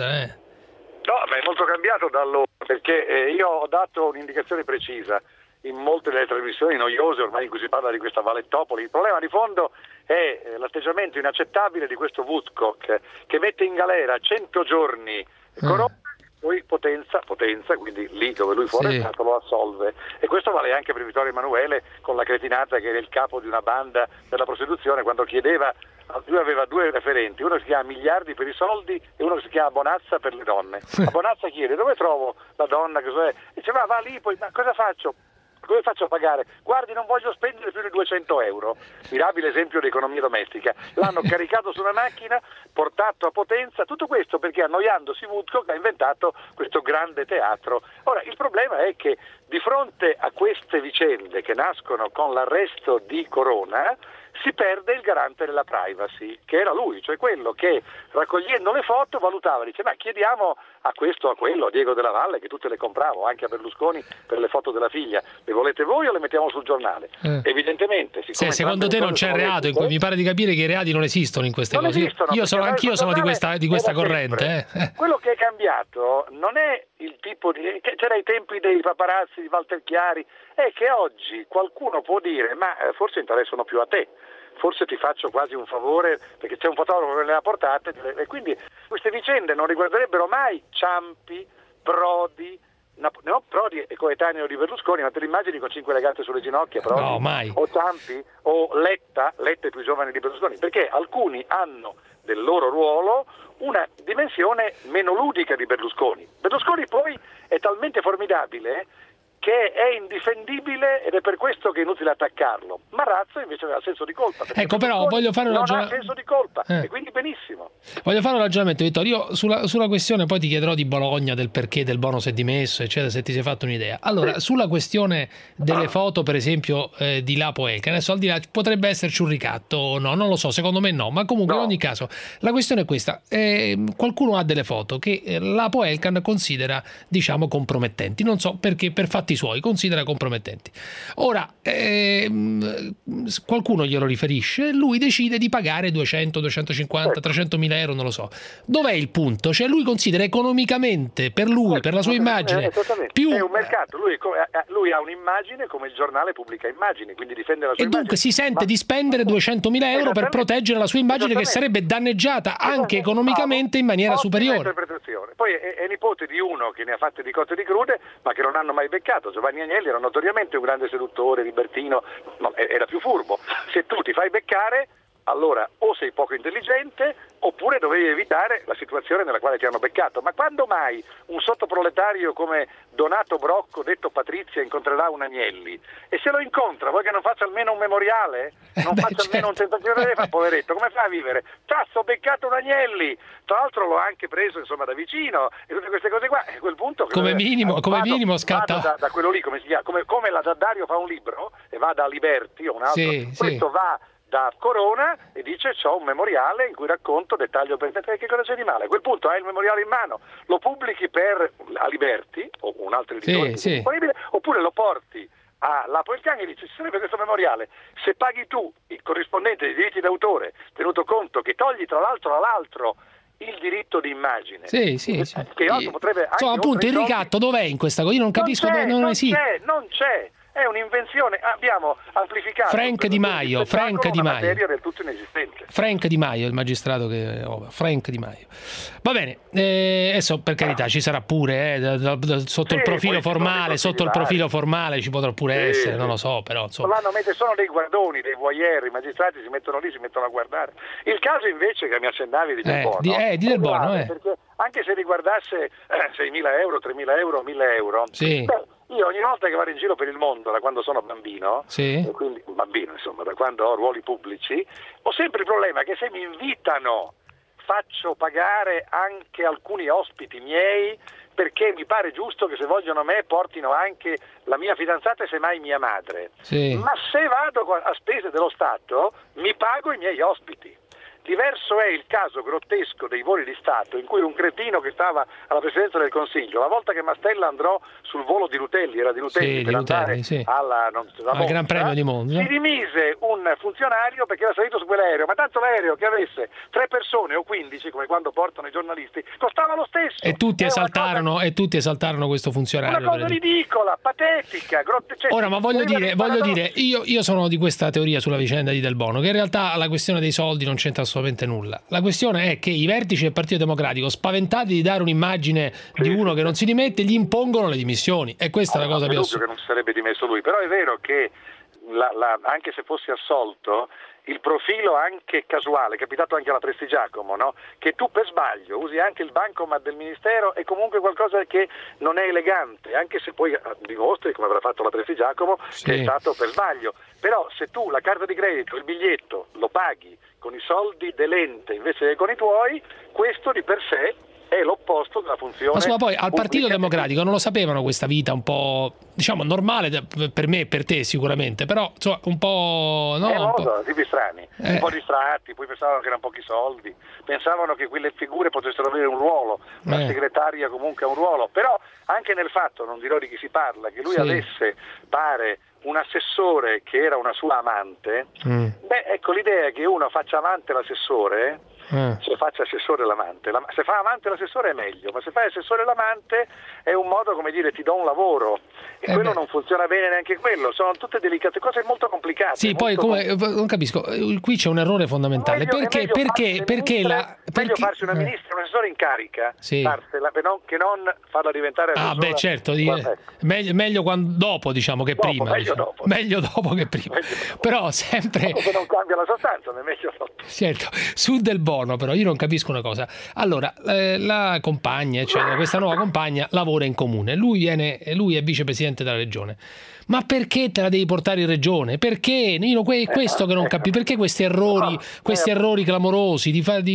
No, ma è molto cambiato da allora, perché io ho dato un'indicazione precisa in molte delle trasmissioni noiose ormai in cui si parla di questa Valettopoli. Il problema di fondo è l'atteggiamento inaccettabile di questo Woodcock che mette in galera 100 giorni Corona, poi Potenza, quindi lì dove lui fu arrestato, lo assolve. E questo vale anche per Vittorio Emanuele, con la cretinata che era il capo di una banda per la prostituzione, quando chiedeva, lui aveva 2 referenti, uno si chiama Miliardi per i soldi e uno si chiama Bonazza per le donne. A Bonazza chiede: dove trovo la donna? Dice: va lì, poi ma cosa faccio? Come faccio a pagare? Guardi, non voglio spendere più di 200 euro. Mirabile esempio di economia domestica. L'hanno caricato su una macchina, portato a Potenza, tutto questo perché, annoiandosi, Woodcock ha inventato questo grande teatro. Ora, il problema è che di fronte a queste vicende che nascono con l'arresto di Corona si perde il garante della privacy, che era lui, cioè quello che, raccogliendo le foto, valutava, dice: ma chiediamo a questo o a quello, a Diego Della Valle, che tutte le compravo, anche a Berlusconi per le foto della figlia, le volete voi o le mettiamo sul giornale? Evidentemente. Secondo te non c'è reato, mi pare di capire che i reati non esistono in queste cose. Anch'io sono di questa corrente. Quello che è cambiato non è il tipo di... c'era ai tempi dei paparazzi di Walter Chiari, è che oggi qualcuno può dire: ma forse interessano più a te, forse ti faccio quasi un favore perché c'è un fotografo che le ha portate, e quindi queste vicende non riguarderebbero mai Ciampi, Prodi. No, Prodi è coetaneo di Berlusconi, ma te l'immagini con 5 legate sulle ginocchia, Prodi? No, mai. O Ciampi o Letta è più giovane di Berlusconi, perché alcuni hanno del loro ruolo una dimensione meno ludica di Berlusconi. Berlusconi poi è talmente formidabile che è indifendibile ed è per questo che è inutile attaccarlo. Marrazzo invece aveva senso di colpa. Ecco, però voglio fare un ragionamento. Non ha senso di colpa e quindi benissimo. Voglio fare un ragionamento, Vittorio, io sulla questione, poi ti chiederò di Bologna, del perché del Bono si è dimesso, eccetera, se ti sei fatto un'idea. Allora, sulla questione delle foto, per esempio, di Lapo Elkan, adesso al di là potrebbe esserci un ricatto o no, non lo so, secondo me no, ma comunque in ogni caso la questione è questa: qualcuno ha delle foto che Lapo Elkan considera, diciamo, compromettenti, non so perché, per fatti suoi considera compromettenti. Ora qualcuno glielo riferisce, lui decide di pagare 200, 250, 300 mila euro, non lo so. Dov'è il punto? Cioè lui considera economicamente, per lui, per la sua immagine, più... È un mercato, lui ha un'immagine come il giornale pubblica immagini, quindi difende la sua immagine. E dunque si sente di spendere 200 mila euro per proteggere la sua immagine, che sarebbe danneggiata anche economicamente in maniera superiore. Poi è nipote di uno che ne ha fatte di cotte e di crude, ma che non hanno mai beccato. Giovanni Agnelli era notoriamente un grande seduttore, libertino, era più furbo. Se tu ti fai beccare, allora o sei poco intelligente oppure dovevi evitare la situazione nella quale ti hanno beccato. Ma quando mai un sottoproletario come Donato Brocco, detto Patrizia, incontrerà un Agnelli? E se lo incontra, vuoi che non faccia almeno un memoriale? Non faccia almeno un tentazione? Poveretto, come fa a vivere? Ho beccato un Agnelli, tra l'altro l'ho anche preso da vicino, e tutte queste cose qua. A quel punto come minimo scatta da quello lì, come si chiama, come la Daddario fa un libro e va da Liberti o un altro, questo va da Corona e dice: c'ho un memoriale in cui racconto dettaglio per dettaglio. Che cosa c'è di male? A quel punto hai il memoriale in mano, lo pubblichi a Liberti o un altro editore disponibile, oppure lo porti alla Polcani e dice: ci sarebbe questo memoriale, se paghi tu il corrispondente dei diritti d'autore, tenuto conto che togli tra l'altro all'altro il diritto di immagine, che potrebbe anche appunto il ricatto dov'è in questa cosa? Io non capisco, non esiste. Non c'è. È un'invenzione, abbiamo amplificato Frank Di Maio, materia del tutto inesistente. Frank Di Maio, il magistrato Frank Di Maio. Va bene, adesso per carità ci sarà pure sotto il profilo formale, ci potrà pure essere, non lo so, però insomma. Sono dei guardoni, dei voyeur, i magistrati si mettono lì, si mettono a guardare. Il caso invece che mi accennavi di Del Bono, di Del Bono, perché anche se riguardasse 6.000 euro, 3.000 euro, 1.000 euro, io ogni volta che vado in giro per il mondo, da quando sono bambino, quindi bambino insomma, da quando ho ruoli pubblici, ho sempre il problema che se mi invitano faccio pagare anche alcuni ospiti miei, perché mi pare giusto che se vogliono me portino anche la mia fidanzata e semmai mia madre. Ma se vado a spese dello Stato mi pago i miei ospiti. Diverso è il caso grottesco dei voli di Stato in cui un cretino che stava alla Presidenza del Consiglio, la volta che Mastella andò sul volo di Rutelli, era di Rutelli, per andare al Gran Premio di Monza, si dimise un funzionario perché era salito su quell'aereo, ma tanto l'aereo che avesse 3 persone o 15, come quando portano i giornalisti, costava lo stesso. E tutti esaltarono questo funzionario. Una cosa ridicola, patetica, Ora, ma voglio dire, io sono di questa teoria sulla vicenda di Del Bono, che in realtà la questione dei soldi non c'entra assolutamente nulla. La questione è che i vertici del Partito Democratico, spaventati di dare un'immagine di uno che non si dimette, gli impongono le dimissioni, e questa è la cosa più assurda. Che non si sarebbe dimesso lui, però è vero che anche se fosse assolto, il profilo anche casuale, è capitato anche alla Prestigiacomo, no? Che tu per sbaglio usi anche il bancomat del Ministero, è comunque qualcosa che non è elegante, anche se poi dimostri, come avrà fatto la Prestigiacomo, che è stato per sbaglio. Però se tu la carta di credito, il biglietto, lo paghi con i soldi dell'ente invece che con i tuoi, questo di per sé è l'opposto della funzione. Ma poi al Partito Democratico non lo sapevano questa vita un po', diciamo, normale per me e per te sicuramente, però insomma, un po', tipi strani, un po' distratti, poi pensavano che erano pochi soldi, pensavano che quelle figure potessero avere un ruolo, la segretaria comunque ha un ruolo, però anche nel fatto, non dirò di chi si parla, che lui avesse, pare, un assessore che era una sua amante, ecco, l'idea è che uno faccia amante l'assessore, se faccia assessore l'amante, se fa amante l'assessore è meglio, ma se fai assessore l'amante è un modo, come dire, ti do un lavoro, e quello non funziona bene neanche quello, sono tutte delicate cose molto complicate. Sì, poi non capisco, qui c'è un errore fondamentale, perché meglio farsi una ministra, un assessore in carica, farsela, che non farla diventare assessora. Certo, meglio dopo, diciamo, che prima. Meglio dopo che prima. Però sempre se non cambia la sostanza, è meglio dopo. Certo, su Del Bono però io non capisco una cosa. Allora, la compagna, eccetera, questa nuova compagna lavora in comune, lui è vicepresidente della regione. Ma perché te la devi portare in regione? Perché? Io questo che non capisco, perché questi errori clamorosi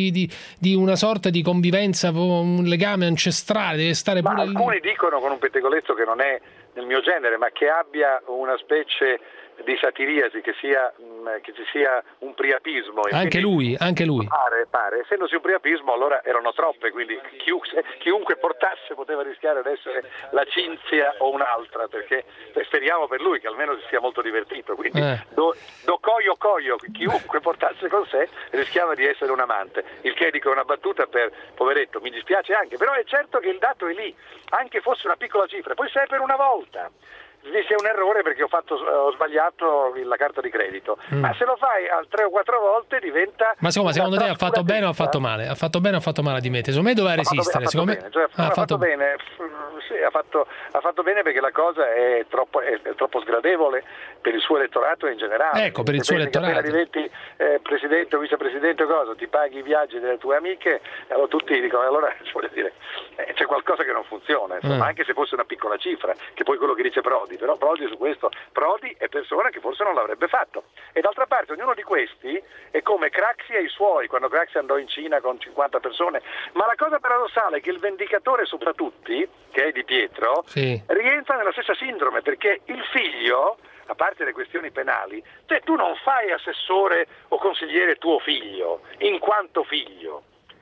di una sorta di convivenza, un legame ancestrale, deve stare pure lì. Alcuni dicono con un pettegolezzo che non è nel mio genere, ma che abbia una specie di satiriasi, che ci sia un priapismo. Anche lui. Pare. Essendosi un priapismo, allora erano troppe, quindi chiunque portasse poteva rischiare di essere la Cinzia o un'altra, perché speriamo per lui che almeno si sia molto divertito, quindi do coio, chiunque portasse con sé rischiava di essere un amante, il che dico è una battuta per poveretto, mi dispiace anche, però è certo che il dato è lì, anche fosse una piccola cifra, poi se è per una volta sia un errore perché ho sbagliato la carta di credito, ma se lo fai 3 o 4 volte diventa. Ma secondo te ha fatto bene o ha fatto male? Ha fatto bene o ha fatto male a dimettere? Secondo me doveva resistere. Ha fatto bene. Sì, ha fatto bene, perché la cosa è troppo sgradevole per il suo elettorato in generale. Ecco, per il suo elettorato. Appena diventi presidente o vicepresidente o cosa, ti paghi i viaggi delle tue amiche, allora tutti dicono, allora voglio dire, c'è qualcosa che non funziona, insomma, anche se fosse una piccola cifra, che poi quello che dice Prodi. Però Prodi su questo, Prodi è persona che forse non l'avrebbe fatto. E d'altra parte ognuno di questi è come Craxi e i suoi, quando Craxi andò in Cina con 50 persone. Ma la cosa paradossale è che il vendicatore sopra tutti, che è Di Pietro, rientra nella stessa sindrome, perché il figlio, a parte le questioni penali, cioè tu non fai assessore o consigliere tuo figlio, in quanto figlio.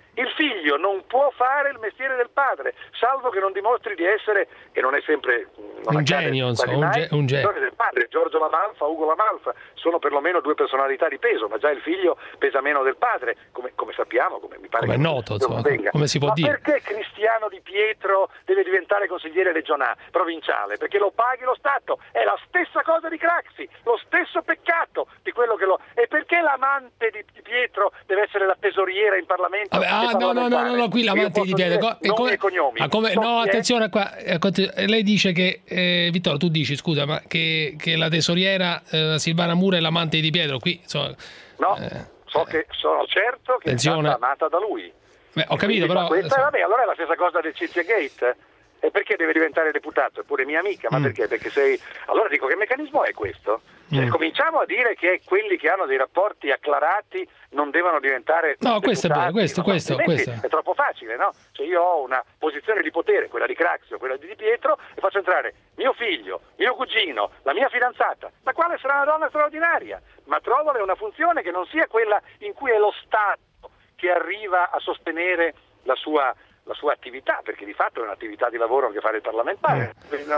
Il figlio non può fare il mestiere del padre, salvo che non dimostri di essere, e non è sempre un genio, un genio del padre. Giorgio La Malfa, Ugo La Malfa sono perlomeno due personalità di peso, ma già il figlio pesa meno del padre, come sappiamo, come mi pare come è noto, insomma, come si può ma dire. Perché Cristiano Di Pietro deve diventare consigliere regionale, provinciale? Perché lo paghi lo Stato, è la stessa cosa di Craxi, lo stesso peccato di quello che lo... E perché l'amante di Pietro deve essere la tesoriera in Parlamento? No, qui l'amante di Pietro. No, attenzione qua. Lei dice che, Vittorio, tu dici, scusa, ma che la tesoriera Silvana Mura è l'amante di Pietro. Qui, insomma, sono certo che attenzione. È stata amata da lui. Ho capito, però... vabbè, allora è la stessa cosa del Cinzia Gate. E perché deve diventare deputato? È pure mia amica, ma perché? Perché sei... Allora dico, che meccanismo è questo? Cioè, cominciamo a dire che quelli che hanno dei rapporti acclarati non devono diventare deputati. Questo è vero, questo. È troppo facile, no? Cioè io ho una posizione di potere, quella di Craxi o quella di Pietro, e faccio entrare mio figlio, mio cugino, la mia fidanzata, la quale sarà una donna straordinaria, ma trovale una funzione che non sia quella in cui è lo Stato che arriva a sostenere la sua attività, perché di fatto è un'attività di lavoro anche fare il parlamentare.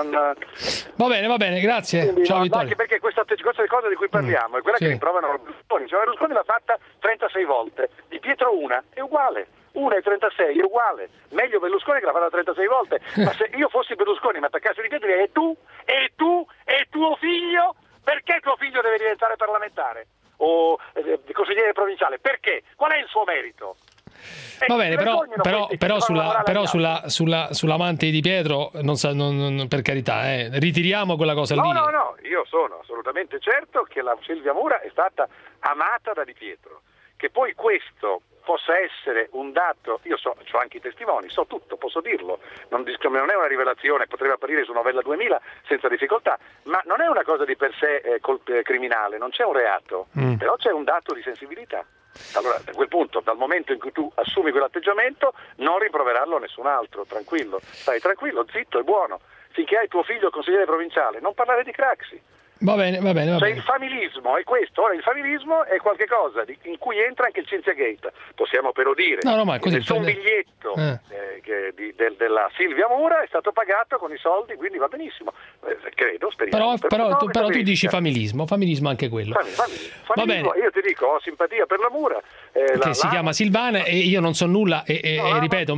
Va bene, grazie. Quindi, ciao Vittorio. Anche perché questa cosa di cui parliamo è quella che riprovano Berlusconi. Cioè, Berlusconi l'ha fatta 36 volte, Di Pietro una è uguale. 1 e 36 è uguale, meglio Berlusconi che l'ha fatta 36 volte. Ma se io fossi Berlusconi mi attaccassi Di Pietro e tu e tuo figlio, perché tuo figlio deve diventare parlamentare o consigliere provinciale? Perché? Qual è il suo merito? Va bene, però sull'amante di Pietro non, per carità, ritiriamo quella cosa lì. No, io sono assolutamente certo che la Silvia Mura è stata amata da Di Pietro. Che poi questo possa essere un dato, io ho anche i testimoni, so tutto, posso dirlo, non è una rivelazione, potrebbe apparire su Novella 2000 senza difficoltà, ma non è una cosa di per sé criminale, non c'è un reato, però c'è un dato di sensibilità. Allora, a quel punto, dal momento in cui tu assumi quell'atteggiamento, non rimproverarlo a nessun altro, tranquillo, stai tranquillo, zitto e buono, finché hai tuo figlio consigliere provinciale, non parlare di Craxi. Va bene. Cioè il familismo è questo, ora il familismo è qualche cosa in cui entra anche il Cinzia Gate. Possiamo però dire che nessun biglietto della Silvia Mura è stato pagato con i soldi, quindi va benissimo, credo, speriamo. Però tu dici familismo anche quello. Va bene. Io ti dico, ho simpatia per la Mura. Che si chiama Silvana e io non so nulla ripeto,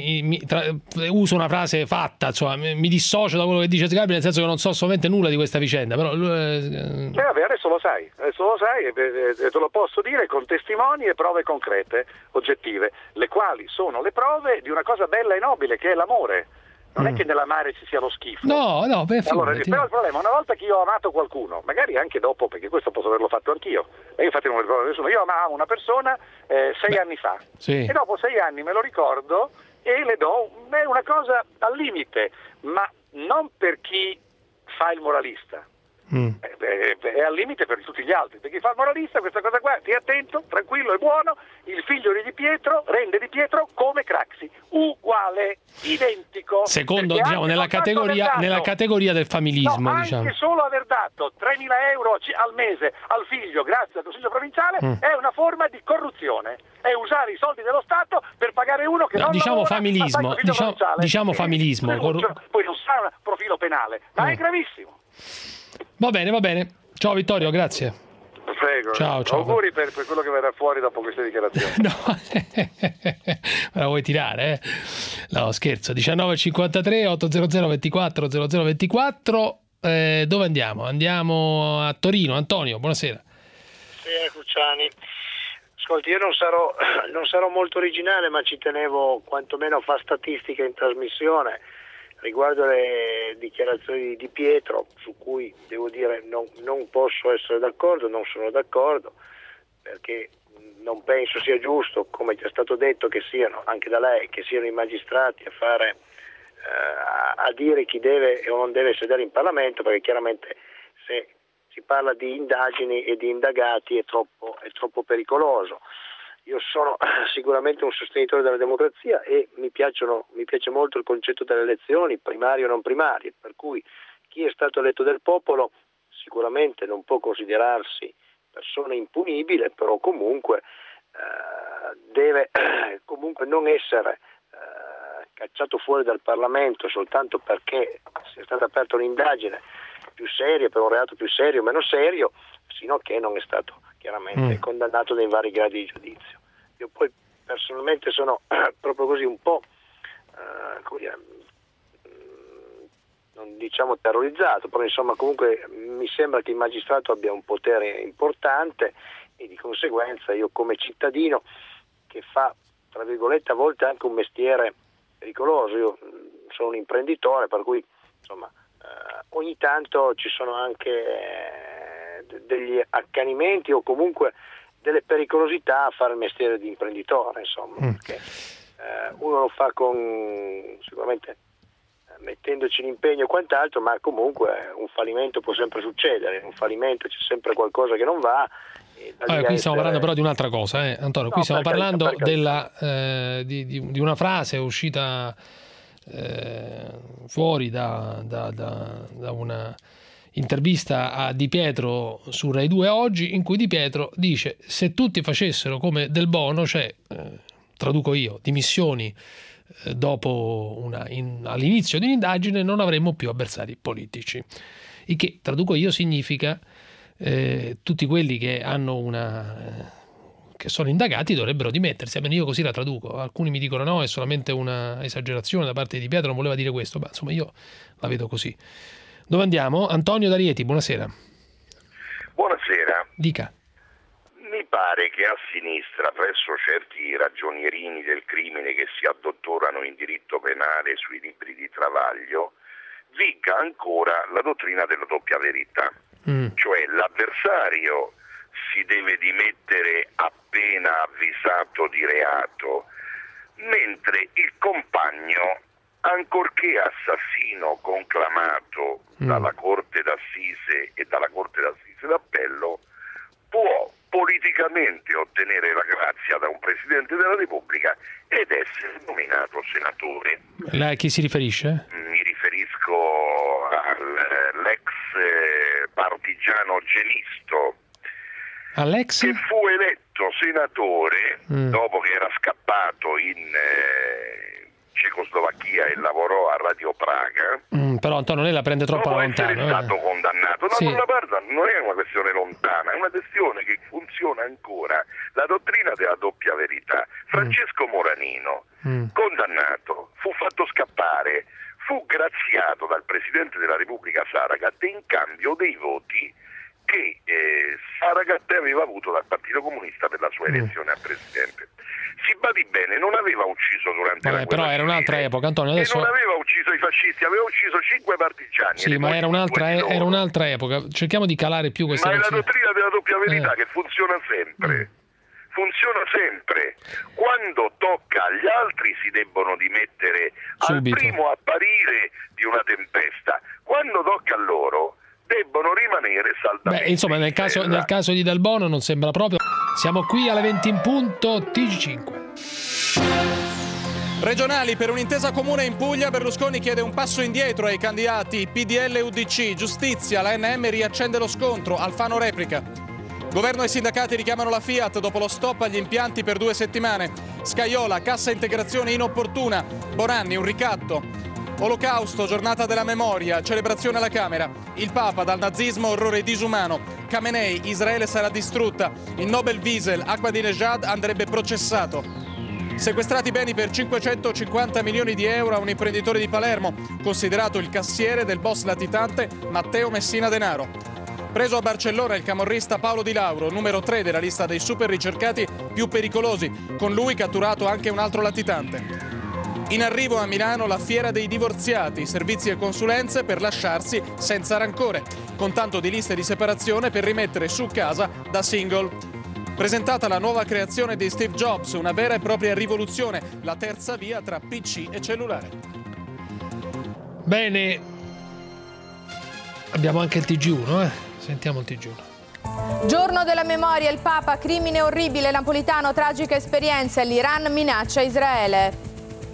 uso una frase fatta, insomma, mi dissocio da quello che dice Sgarbi, nel senso che non so assolutamente nulla di questa vicenda, però vabbè, adesso lo sai e te lo posso dire con testimoni e prove concrete, oggettive, le quali sono le prove di una cosa bella e nobile che è l'amore. Non è che nell'amare ci sia lo schifo. No, allora, però il problema, una volta che io ho amato qualcuno, magari anche dopo, perché questo posso averlo fatto anch'io, e infatti non lo ricordo nessuno, io amavo una persona 6 anni fa, e dopo 6 anni me lo ricordo e le do, è una cosa al limite, ma non per chi fa il moralista. È al limite per tutti gli altri, perché fa il moralista questa cosa qua, stia attento, tranquillo e buono, il figlio di Pietro rende Di Pietro come Craxi, uguale, identico, secondo, diciamo, nella categoria del familismo, anche solo aver dato 3.000 euro al mese al figlio grazie al Consiglio provinciale è una forma di corruzione, è usare i soldi dello Stato per pagare uno che non lavora, familismo, familismo. Poi non sarà un profilo penale, ma è gravissimo. Va bene. Ciao Vittorio, grazie. Prego. Ciao. Auguri per quello che verrà fuori dopo queste dichiarazioni. Me la vuoi tirare? No, scherzo. 19:53 800 24 0024. Dove andiamo? Andiamo a Torino. Antonio, buonasera. Sì, Cruciani. Ascolti, io non sarò molto originale, ma ci tenevo quantomeno a fare statistica in trasmissione riguardo le dichiarazioni di Pietro, su cui devo dire non posso essere d'accordo, non sono d'accordo, perché non penso sia giusto, come ti è stato detto, che siano anche da lei, che siano i magistrati a fare a dire chi deve o non deve sedere in Parlamento, perché chiaramente se si parla di indagini e di indagati è troppo pericoloso. Io sono sicuramente un sostenitore della democrazia e mi piace molto il concetto delle elezioni, primarie o non primarie, per cui chi è stato eletto del popolo sicuramente non può considerarsi persona impunibile, però comunque deve comunque non essere cacciato fuori dal Parlamento soltanto perché sia stata aperta un'indagine più seria, per un reato più serio o meno serio, sino che non è stato chiaramente condannato nei vari gradi di giudizio. Io poi personalmente sono proprio così un po' non diciamo terrorizzato, però insomma comunque mi sembra che il magistrato abbia un potere importante e di conseguenza io come cittadino che fa tra virgolette a volte anche un mestiere pericoloso, io sono un imprenditore per cui insomma ogni tanto ci sono anche degli accanimenti o comunque delle pericolosità a fare il mestiere di imprenditore, insomma, perché uno lo fa sicuramente mettendoci l'impegno e quant'altro, ma comunque un fallimento può sempre succedere, in un fallimento c'è sempre qualcosa che non va. Qui stiamo parlando però di un'altra cosa, Antonio, qui stiamo parlando di una frase uscita fuori da una intervista a Di Pietro su Rai 2 oggi, in cui Di Pietro dice: se tutti facessero come Del Bono, cioè traduco io, dimissioni dopo all'inizio di un'indagine, non avremmo più avversari politici. Il che, traduco io, significa tutti quelli che che sono indagati dovrebbero dimettersi. Almeno io così la traduco. Alcuni mi dicono no, è solamente una esagerazione da parte di Di Pietro, non voleva dire questo, ma insomma io la vedo così. Dove andiamo? Antonio da Rieti, buonasera. Buonasera. Dica. Mi pare che a sinistra, presso certi ragionierini del crimine che si addottorano in diritto penale sui libri di Travaglio, viga ancora la dottrina della doppia verità. Cioè l'avversario si deve dimettere appena avvisato di reato, mentre il compagno, ancorché assassino conclamato dalla Corte d'Assise e dalla Corte d'Assise d'Appello, può politicamente ottenere la grazia da un Presidente della Repubblica ed essere nominato senatore. Lei a chi si riferisce? Mi riferisco all'ex partigiano Genisto, che fu eletto senatore dopo che era scappato in Cecoslovacchia e lavorò a Radio Praga. Però Antonio, lei la prende troppo lontano. È stato condannato. No, sì. Non è una questione lontana, è una questione che funziona ancora. La dottrina della doppia verità. Francesco Moranino, condannato, fu fatto scappare, fu graziato dal Presidente della Repubblica Saragat in cambio dei voti che Saragat aveva avuto dal Partito Comunista per la sua elezione a Presidente. Si badi bene, non aveva ucciso durante la guerra però era un'altra epoca, Antonio, adesso... E non aveva ucciso i fascisti, aveva ucciso 5 partigiani. Sì, ma era un'altra epoca. Cerchiamo di calare più questa cosa. Ma è la dottrina della doppia verità che funziona sempre. Funziona sempre. Quando tocca agli altri si debbono dimettere subito, al primo apparire di una tempesta. Quando tocca a loro debbono rimanere saldamente. Insomma, nel caso di Del Bono non sembra proprio. Siamo qui alle 20 in punto, TG5. Regionali, per un'intesa comune in Puglia, Berlusconi chiede un passo indietro ai candidati PDL e UDC. Giustizia, l'ANM riaccende lo scontro, Alfano replica. Governo e sindacati richiamano la Fiat dopo lo stop agli impianti per 2 settimane. Scajola, cassa integrazione inopportuna. Bonanni, un ricatto. Olocausto, giornata della memoria, celebrazione alla Camera. Il Papa, dal nazismo, orrore disumano. Khamenei, Israele sarà distrutta. Il Nobel Wiesel, Ahmadinejad andrebbe processato. Sequestrati beni per 550 milioni di euro a un imprenditore di Palermo, considerato il cassiere del boss latitante Matteo Messina Denaro. Preso a Barcellona il camorrista Paolo Di Lauro, numero 3 della lista dei super ricercati più pericolosi, con lui catturato anche un altro latitante. In arrivo a Milano la fiera dei divorziati, servizi e consulenze per lasciarsi senza rancore, con tanto di liste di separazione per rimettere su casa da single. Presentata la nuova creazione di Steve Jobs, una vera e propria rivoluzione, la terza via tra PC e cellulare. Bene, abbiamo anche il TG1, Sentiamo il TG1. Giorno della memoria, il Papa, crimine orribile, Napolitano, tragica esperienza, l'Iran minaccia Israele.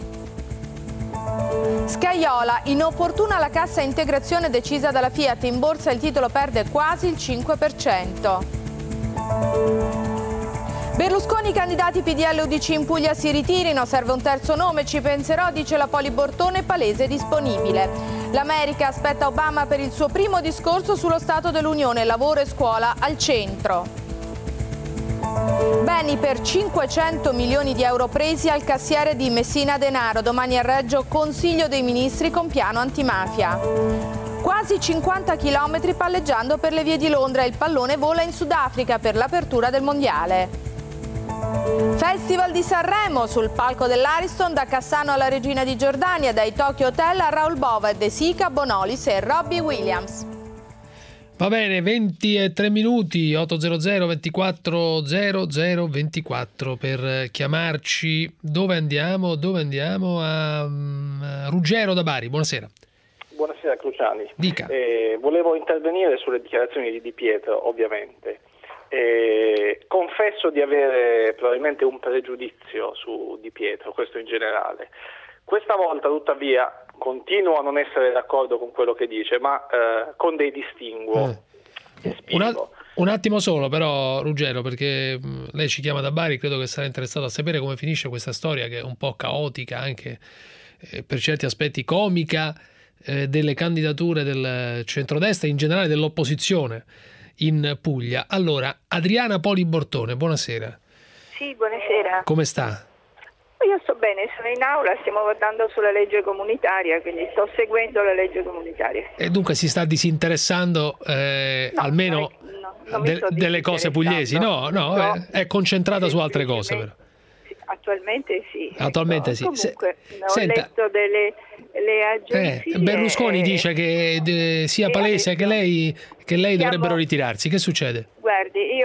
Scajola, inopportuna la cassa integrazione decisa dalla Fiat, in borsa il titolo perde quasi il 5%. Berlusconi, candidati PDL UDC in Puglia si ritirino, serve un terzo nome, ci penserò, dice la Poli Bortone, Palese disponibile. L'America aspetta Obama per il suo primo discorso sullo Stato dell'Unione, lavoro e scuola al centro. Beni per 500 milioni di euro presi al cassiere di Messina Denaro, domani a Reggio Consiglio dei Ministri con piano antimafia. Quasi 50 chilometri palleggiando per le vie di Londra, il pallone vola in Sudafrica per l'apertura del Mondiale. Festival di Sanremo, sul palco dell'Ariston, da Cassano alla Regina di Giordania, dai Tokyo Hotel a Raoul Bova, De Sica, Bonolis e Robbie Williams. Va bene, 20 e 3 minuti, 800 24 00 24 per chiamarci. Dove andiamo? A Ruggero da Bari, buonasera. Buonasera Cruciani. Dica. Volevo intervenire sulle dichiarazioni di Di Pietro, ovviamente. Confesso di avere probabilmente un pregiudizio su Di Pietro, questo in generale. Questa volta, tuttavia, continuo a non essere d'accordo con quello che dice, ma con dei distinguo. Un attimo solo però, Ruggero, perché lei ci chiama da Bari, credo che sarà interessato a sapere come finisce questa storia che è un po' caotica, anche per certi aspetti comica, delle candidature del centrodestra e in generale dell'opposizione in Puglia. Allora, Adriana Poli Bortone, buonasera. Sì, buonasera. Come sta? Io sto bene, sono in aula, stiamo votando sulla legge comunitaria, quindi sto seguendo la legge comunitaria. E dunque si sta disinteressando almeno delle cose pugliesi? No. È concentrata su altre cose però. Attualmente sì. Attualmente sì. Comunque, ho letto delle agenzie. Berlusconi dice che sia Palese che lei dovrebbero ritirarsi. Che succede? Guardi, io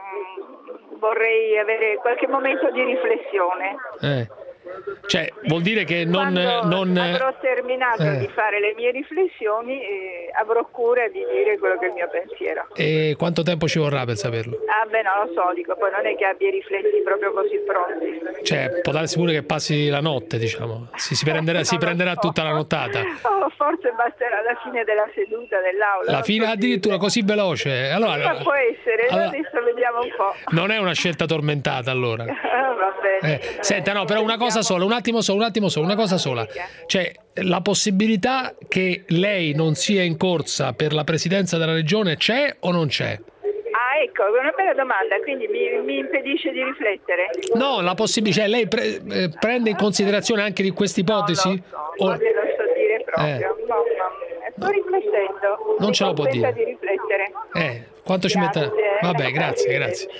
vorrei avere qualche momento di riflessione. Cioè, vuol dire che non avrò terminato di fare le mie riflessioni e avrò cura di dire quello che è il mio pensiero. E quanto tempo ci vorrà per saperlo? Non lo so, dico, poi non è che abbia i riflessi proprio così pronti. Cioè, può darsi pure che passi la notte, diciamo. Si prenderà tutta la nottata. Forse basterà la fine della seduta dell'aula. La fine addirittura così veloce? Allora, ma può essere, adesso vediamo un po'. Non è una scelta tormentata, allora. Va bene. Senta, no, però una cosa sola, un attimo solo, una cosa sola. Cioè, la possibilità che lei non sia in corsa per la presidenza della regione c'è o non c'è? Ecco, è una bella domanda, quindi mi impedisce di riflettere. No, la possibilità, cioè lei prende in considerazione anche di questa ipotesi? Non lo so dire proprio, no, sto riflettendo. Non ce lo può dire. Di riflettere. Quanto ci mette? Vabbè, grazie.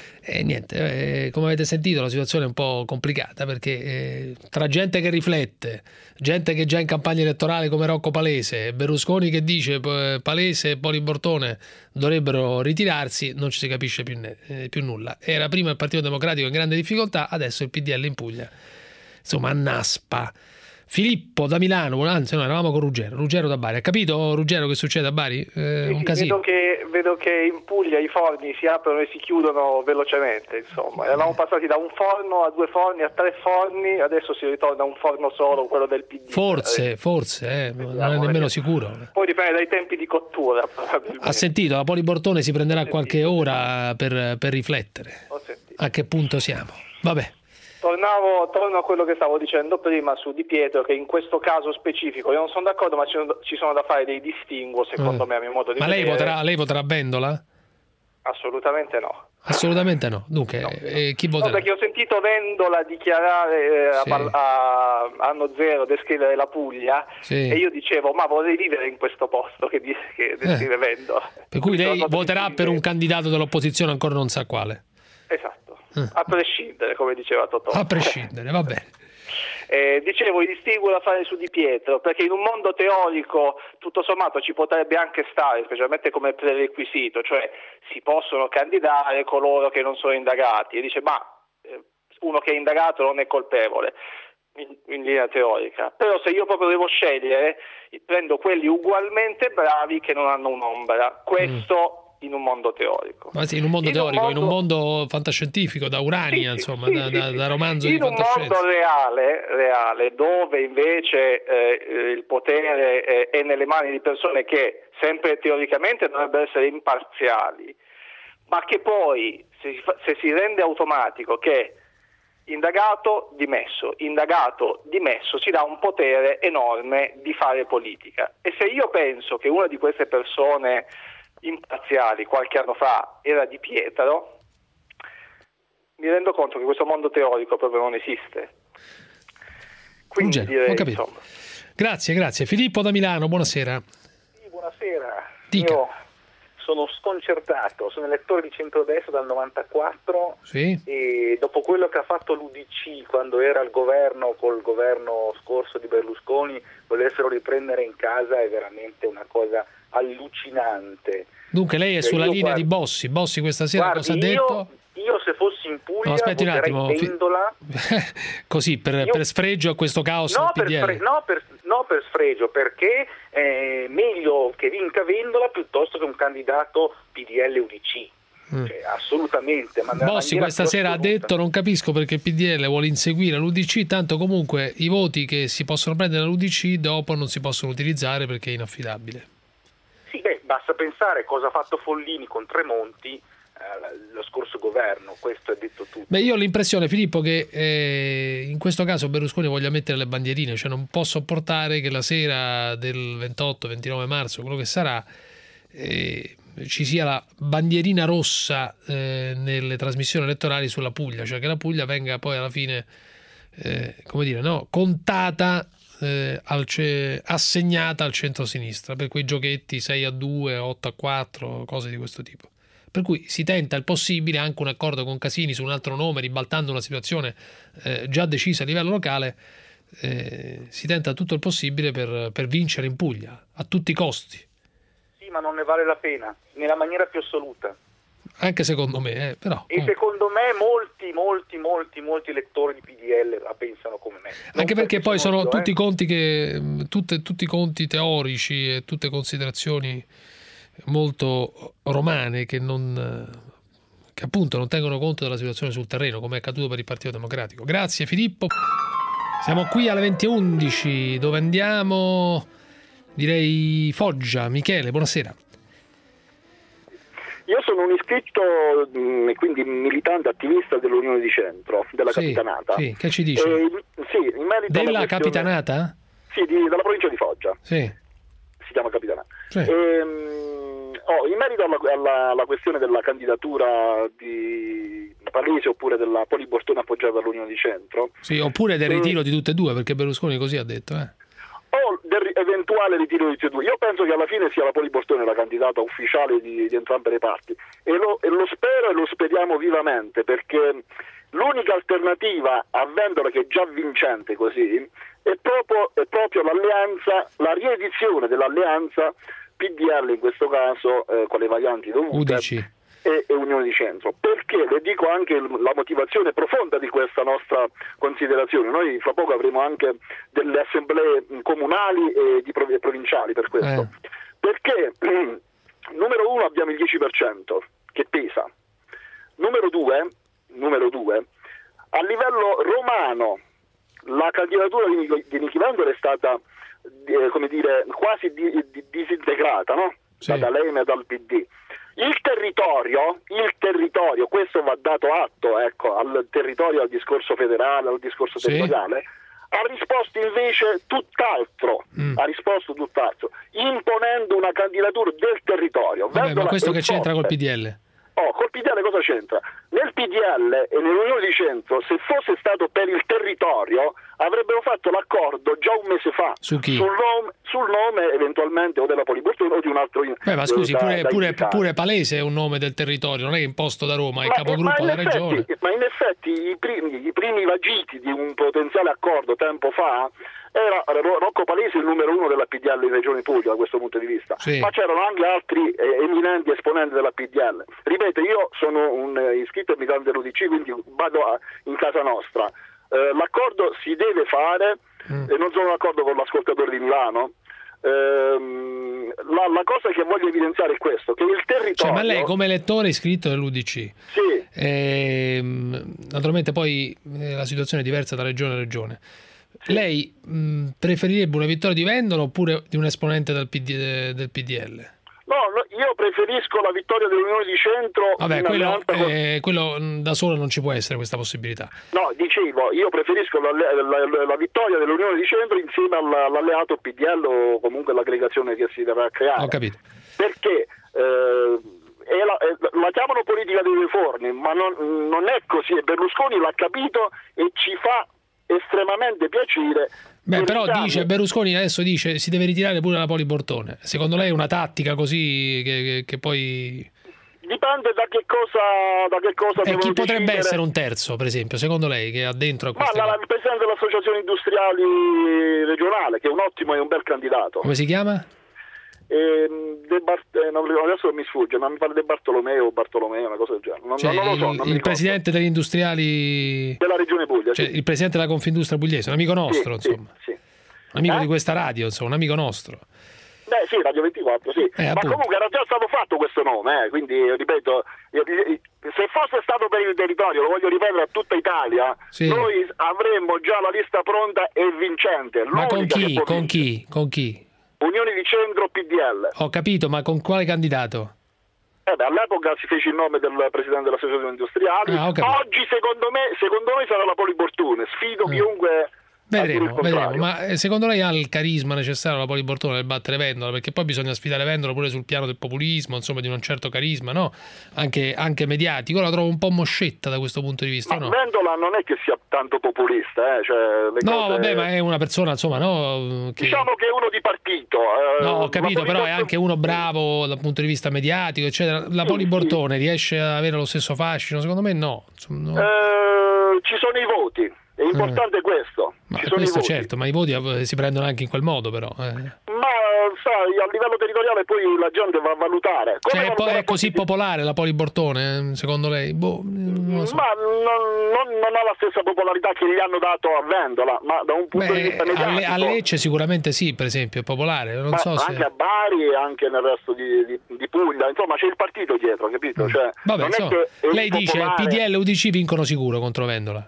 Niente, come avete sentito la situazione è un po' complicata perché tra gente che riflette, gente che è già in campagna elettorale come Rocco Palese, Berlusconi che dice Palese e Poli Bortone dovrebbero ritirarsi, non ci si capisce più nulla. Era prima il Partito Democratico in grande difficoltà, adesso il PDL in Puglia insomma annaspa. Filippo da Milano, anzi no, eravamo con Ruggero da Bari. Ha capito Ruggero che succede a Bari? Un casino. Vedo che in Puglia i forni si aprono e si chiudono velocemente, insomma. Eravamo passati da un forno a 2 forni a 3 forni, adesso si ritorna a un forno solo, quello del PD. Forse, non è nemmeno sicuro. Poi dipende dai tempi di cottura, probabilmente. Ha sentito, la Poli Bortone si prenderà qualche ora per riflettere. A che punto siamo? Vabbè. Torno a quello che stavo dicendo prima su Di Pietro, che in questo caso specifico io non sono d'accordo, ma ci sono da fare dei distinguo, secondo me, a mio modo di vedere. Ma lei voterà Vendola? Assolutamente no. Assolutamente no. Dunque, no. Chi voterà? No, perché ho sentito Vendola dichiarare a Anno Zero, descrivere la Puglia, e io dicevo, ma vorrei vivere in questo posto che descrive Vendola. Per cui lei voterà per un candidato dell'opposizione, ancora non sa quale. Esatto. A prescindere, come diceva Totò. A prescindere, va bene. Dicevo, i distinguo da fare su Di Pietro, perché in un mondo teorico tutto sommato ci potrebbe anche stare, specialmente come prerequisito, cioè si possono candidare coloro che non sono indagati, e dice ma uno che è indagato non è colpevole in linea teorica, però se io proprio devo scegliere prendo quelli ugualmente bravi che non hanno un'ombra, questo in un mondo teorico. Ma sì, in un mondo teorico, in un mondo fantascientifico, da Urania, insomma, da romanzo di fantascienza. In un mondo reale, dove invece il potere è nelle mani di persone che sempre teoricamente dovrebbero essere imparziali, ma che poi se si rende automatico che indagato dimesso, si dà un potere enorme di fare politica. E se io penso che una di queste persone imparziali qualche anno fa era Di Pietro, mi rendo conto che questo mondo teorico proprio non esiste. Quindi direi, insomma. Grazie. Filippo da Milano, buonasera. Sì, buonasera. Dica. Io sono sconcertato, sono elettore di centrodestra dal 94 e dopo quello che ha fatto l'UDC quando era al governo, col governo scorso di Berlusconi, volerselo riprendere in casa è veramente una cosa allucinante. Dunque lei è sulla linea di Bossi questa sera cosa ha detto? Io se fossi in Puglia aspetti un attimo, Vendola. Così per sfregio a questo caos del PDL. No, per sfregio, perché è meglio che vinca Vendola piuttosto che un candidato PDL UDC. Cioè, assolutamente. Ma Bossi questa sera ha detto: non capisco perché il PDL vuole inseguire l'UDC, tanto comunque i voti che si possono prendere dall'UDC dopo non si possono utilizzare perché è inaffidabile. Sì, basta pensare cosa ha fatto Follini con Tremonti lo scorso governo, questo è detto tutto. Io ho l'impressione, Filippo, che in questo caso Berlusconi voglia mettere le bandierine, cioè non può sopportare che la sera del 28-29 marzo, quello che sarà, ci sia la bandierina rossa nelle trasmissioni elettorali sulla Puglia, cioè che la Puglia venga poi alla fine contata, assegnata al centro-sinistra per quei giochetti 6-2, 8-4, cose di questo tipo. Per cui si tenta il possibile, anche un accordo con Casini su un altro nome, ribaltando una situazione già decisa a livello locale, si tenta tutto il possibile per vincere in Puglia, a tutti i costi. Sì, ma non ne vale la pena, nella maniera più assoluta. Anche secondo me, però. E secondo me molti elettori di PDL la pensano come me. Anche perché poi sono tutti i conti tutti i conti teorici e tutte considerazioni molto romane che appunto non tengono conto della situazione sul terreno, come è accaduto per il Partito Democratico. Grazie Filippo. Siamo qui alle 20:11 dove andiamo, direi Foggia. Michele, buonasera. Io sono un iscritto e quindi militante attivista dell'Unione di Centro, della Capitanata. Sì, che ci dici? In merito della Capitanata? Sì, della provincia di Foggia. Sì. Si chiama Capitanata. Sì. In merito alla questione della candidatura di Palese oppure della Poli Bortone appoggiata dall'Unione di Centro. Sì, oppure del ritiro di tutte e due, perché Berlusconi così ha detto. O dell'eventuale ritiro di tutte e due. Io penso che alla fine sia la Poli Bortone la candidata ufficiale di entrambe le parti e lo spero e lo speriamo vivamente, perché l'unica alternativa a Vendola, che è già vincente così, è proprio l'alleanza, la riedizione dell'alleanza PDL in questo caso con le varianti dovute UDC e Unione di Centro. Perché le dico anche la motivazione profonda di questa nostra considerazione. Noi fra poco avremo anche delle assemblee comunali e provinciali per questo. Perché numero uno abbiamo il 10% che pesa. Numero due, a livello romano la candidatura di Nichi Vendola è stata quasi disintegrata, no? Sì. Da D'Alema e dal PD. Il territorio, questo va dato atto, al territorio, al discorso federale, al discorso territoriale, ha risposto invece tutt'altro, imponendo una candidatura del territorio. Vabbè, ma questo che c'entra col PDL? Col PDL cosa c'entra? Nel PDL e nell'Unione di Centro, se fosse stato per il territorio, avrebbero fatto l'accordo già un mese fa. Su chi? Sul nome eventualmente o della Poli Bortone o di un altro. Ma scusi, pure Palese è un nome del territorio, non è imposto da Roma, è il capogruppo della regione. Ma in effetti i primi vagiti di un potenziale accordo tempo fa era Rocco Palese il numero uno della PDL in Regione Puglia da questo punto di vista, ma c'erano anche altri eminenti esponenti della PDL. Ripeto, io sono un iscritto e militante dell'UDC, quindi vado in casa nostra. L'accordo si deve fare, e non sono d'accordo con l'ascoltatore di Milano. La cosa che voglio evidenziare è questo, che il territorio... ma lei come elettore iscritto dell'UDC, naturalmente poi la situazione è diversa da regione a regione. Lei preferirebbe una vittoria di Vendola oppure di un esponente del PDL? No, io preferisco la vittoria dell'Unione di Centro. Vabbè, quello da solo non ci può essere questa possibilità. No, dicevo, io preferisco la vittoria dell'Unione di Centro insieme all'alleato PDL o comunque l'aggregazione che si verrà a creare. Ho capito. Perché la chiamano politica dei due forni, ma non è così, e Berlusconi l'ha capito e ci fa estremamente piacere. Però Berlusconi adesso dice si deve ritirare pure la Poli Bortone. Secondo lei è una tattica così che poi... Dipende da che cosa chi potrebbe essere un terzo, per esempio, secondo lei, che ha dentro a queste il presidente dell'Associazione Industriali regionale, che è un ottimo e un bel candidato. Come si chiama? Adesso mi sfugge, ma mi pare De Bartolomeo, una cosa del genere. Non lo so. Il presidente degli industriali della regione Puglia, cioè il presidente della Confindustria pugliese, un amico nostro, insomma. Sì. Un amico di questa radio, insomma, un amico nostro. Beh, sì, Radio 24, sì. Ma comunque era già stato fatto questo nome, quindi ripeto, se fosse stato per il territorio, lo voglio ripetere a tutta Italia, noi avremmo già la lista pronta e vincente. Ma con chi? Unione di Centro PDL. Ho capito, ma con quale candidato? All'epoca si fece il nome del presidente dell'Associazione Industriali. Oggi secondo me sarà la Poli Bortone. Sfido chiunque. Vedremo. Ma secondo lei ha il carisma necessario la Poli Bortone per battere Vendola? Perché poi bisogna sfidare Vendola pure sul piano del populismo, insomma, di un certo carisma, no? Anche mediatico. Io la trovo un po' moscetta da questo punto di vista, no? Vendola non è che sia tanto populista, vabbè, ma è una persona, insomma, no? Diciamo che è uno di partito. No, ho capito, però è anche uno bravo dal punto di vista mediatico, eccetera. La Poli Bortone riesce ad avere lo stesso fascino? Secondo me no. Ci sono i voti. È importante questo. Questo certo, ma i voti si prendono anche in quel modo, però. Ma sai, a livello territoriale poi la gente va a valutare. È così popolare la Poli Bortone, secondo lei? Non lo so. Ma non ha la stessa popolarità che gli hanno dato a Vendola, ma da un punto di vista mediatico. A Lecce sicuramente sì, per esempio, è popolare. Non so se... Anche a Bari e anche nel resto di Puglia, insomma c'è il partito dietro, capito? Vabbè, lei dice PDL e UDC vincono sicuro contro Vendola.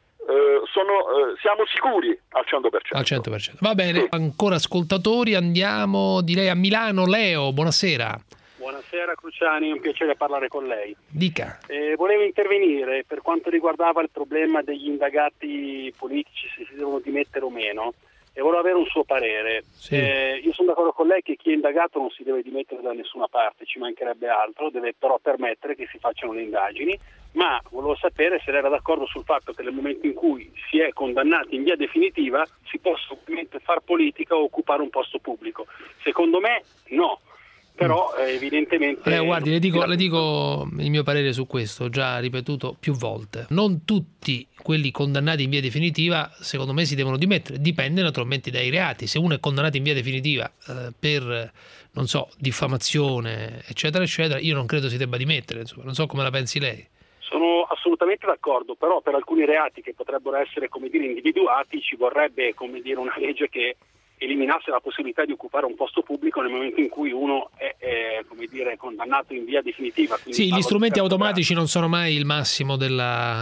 Siamo sicuri al 100%. Al 100%. Va bene, ancora ascoltatori, andiamo direi a Milano. Leo, buonasera. Buonasera Cruciani, è un piacere parlare con lei. Dica. Volevo intervenire per quanto riguardava il problema degli indagati politici, se si devono dimettere o meno, e volevo avere un suo parere. Sì. Io sono d'accordo con lei che chi è indagato non si deve dimettere da nessuna parte, ci mancherebbe altro, deve però permettere che si facciano le indagini, ma volevo sapere se lei era d'accordo sul fatto che nel momento in cui si è condannati in via definitiva si possa ovviamente far politica o occupare un posto pubblico. Secondo me no. Però evidentemente... guardi, le dico il mio parere su questo, già ripetuto più volte. Non tutti quelli condannati in via definitiva, secondo me, si devono dimettere. Dipende naturalmente dai reati. Se uno è condannato in via definitiva per, non so, diffamazione, eccetera, eccetera, io non credo si debba dimettere. Insomma. Non so come la pensi lei. Sono assolutamente d'accordo, però per alcuni reati che potrebbero essere, come dire, individuati, ci vorrebbe, come dire, una legge che eliminasse la possibilità di occupare un posto pubblico nel momento in cui uno è come dire, condannato in via definitiva. Sì, gli strumenti automatici non sono mai il massimo della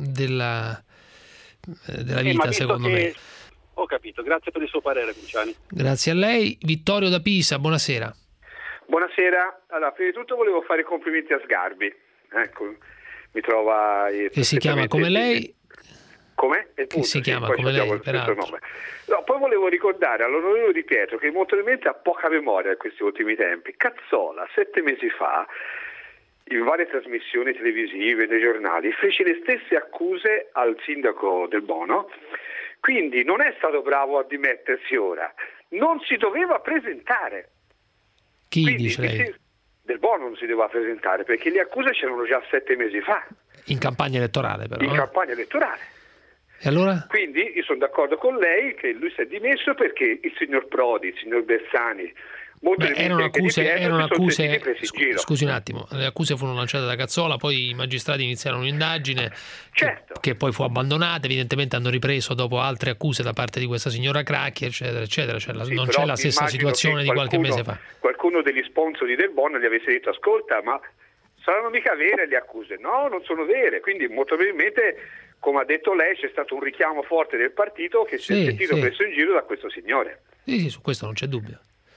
vita, secondo me. Ho capito, grazie per il suo parere, Cruciani. Grazie a lei. Vittorio da Pisa, buonasera. Buonasera. Allora, prima di tutto volevo fare i complimenti a Sgarbi. Ecco, mi trova... Che si chiama come lei... Come? Che si chiama come lei, peraltro. No, poi volevo ricordare all'onorevole Di Pietro che molto probabilmente ha poca memoria in questi ultimi tempi. Cazzola, 7 mesi fa, in varie trasmissioni televisive, nei giornali, fece le stesse accuse al sindaco Del Bono, quindi non è stato bravo a dimettersi ora. Non si doveva presentare. Chi dice lei? Del Bono non si doveva presentare, perché le accuse c'erano già 7 mesi fa. In campagna elettorale, però. In campagna elettorale. E allora? Quindi io sono d'accordo con lei che lui si è dimesso perché il signor Prodi, il signor Bersani, erano accuse. Scusi un attimo, le accuse furono lanciate da Cazzola, poi i magistrati iniziarono un'indagine che poi fu abbandonata, evidentemente hanno ripreso dopo altre accuse da parte di questa signora Cracchi, eccetera, eccetera. Non c'è la stessa situazione di qualche mese fa. Qualcuno degli sponsor di Del Bono gli avesse detto: ascolta, ma saranno mica vere le accuse? No, non sono vere, quindi molto probabilmente, come ha detto lei, c'è stato un richiamo forte del partito che si è sentito preso in giro da questo signore. Sì, su questo non c'è dubbio.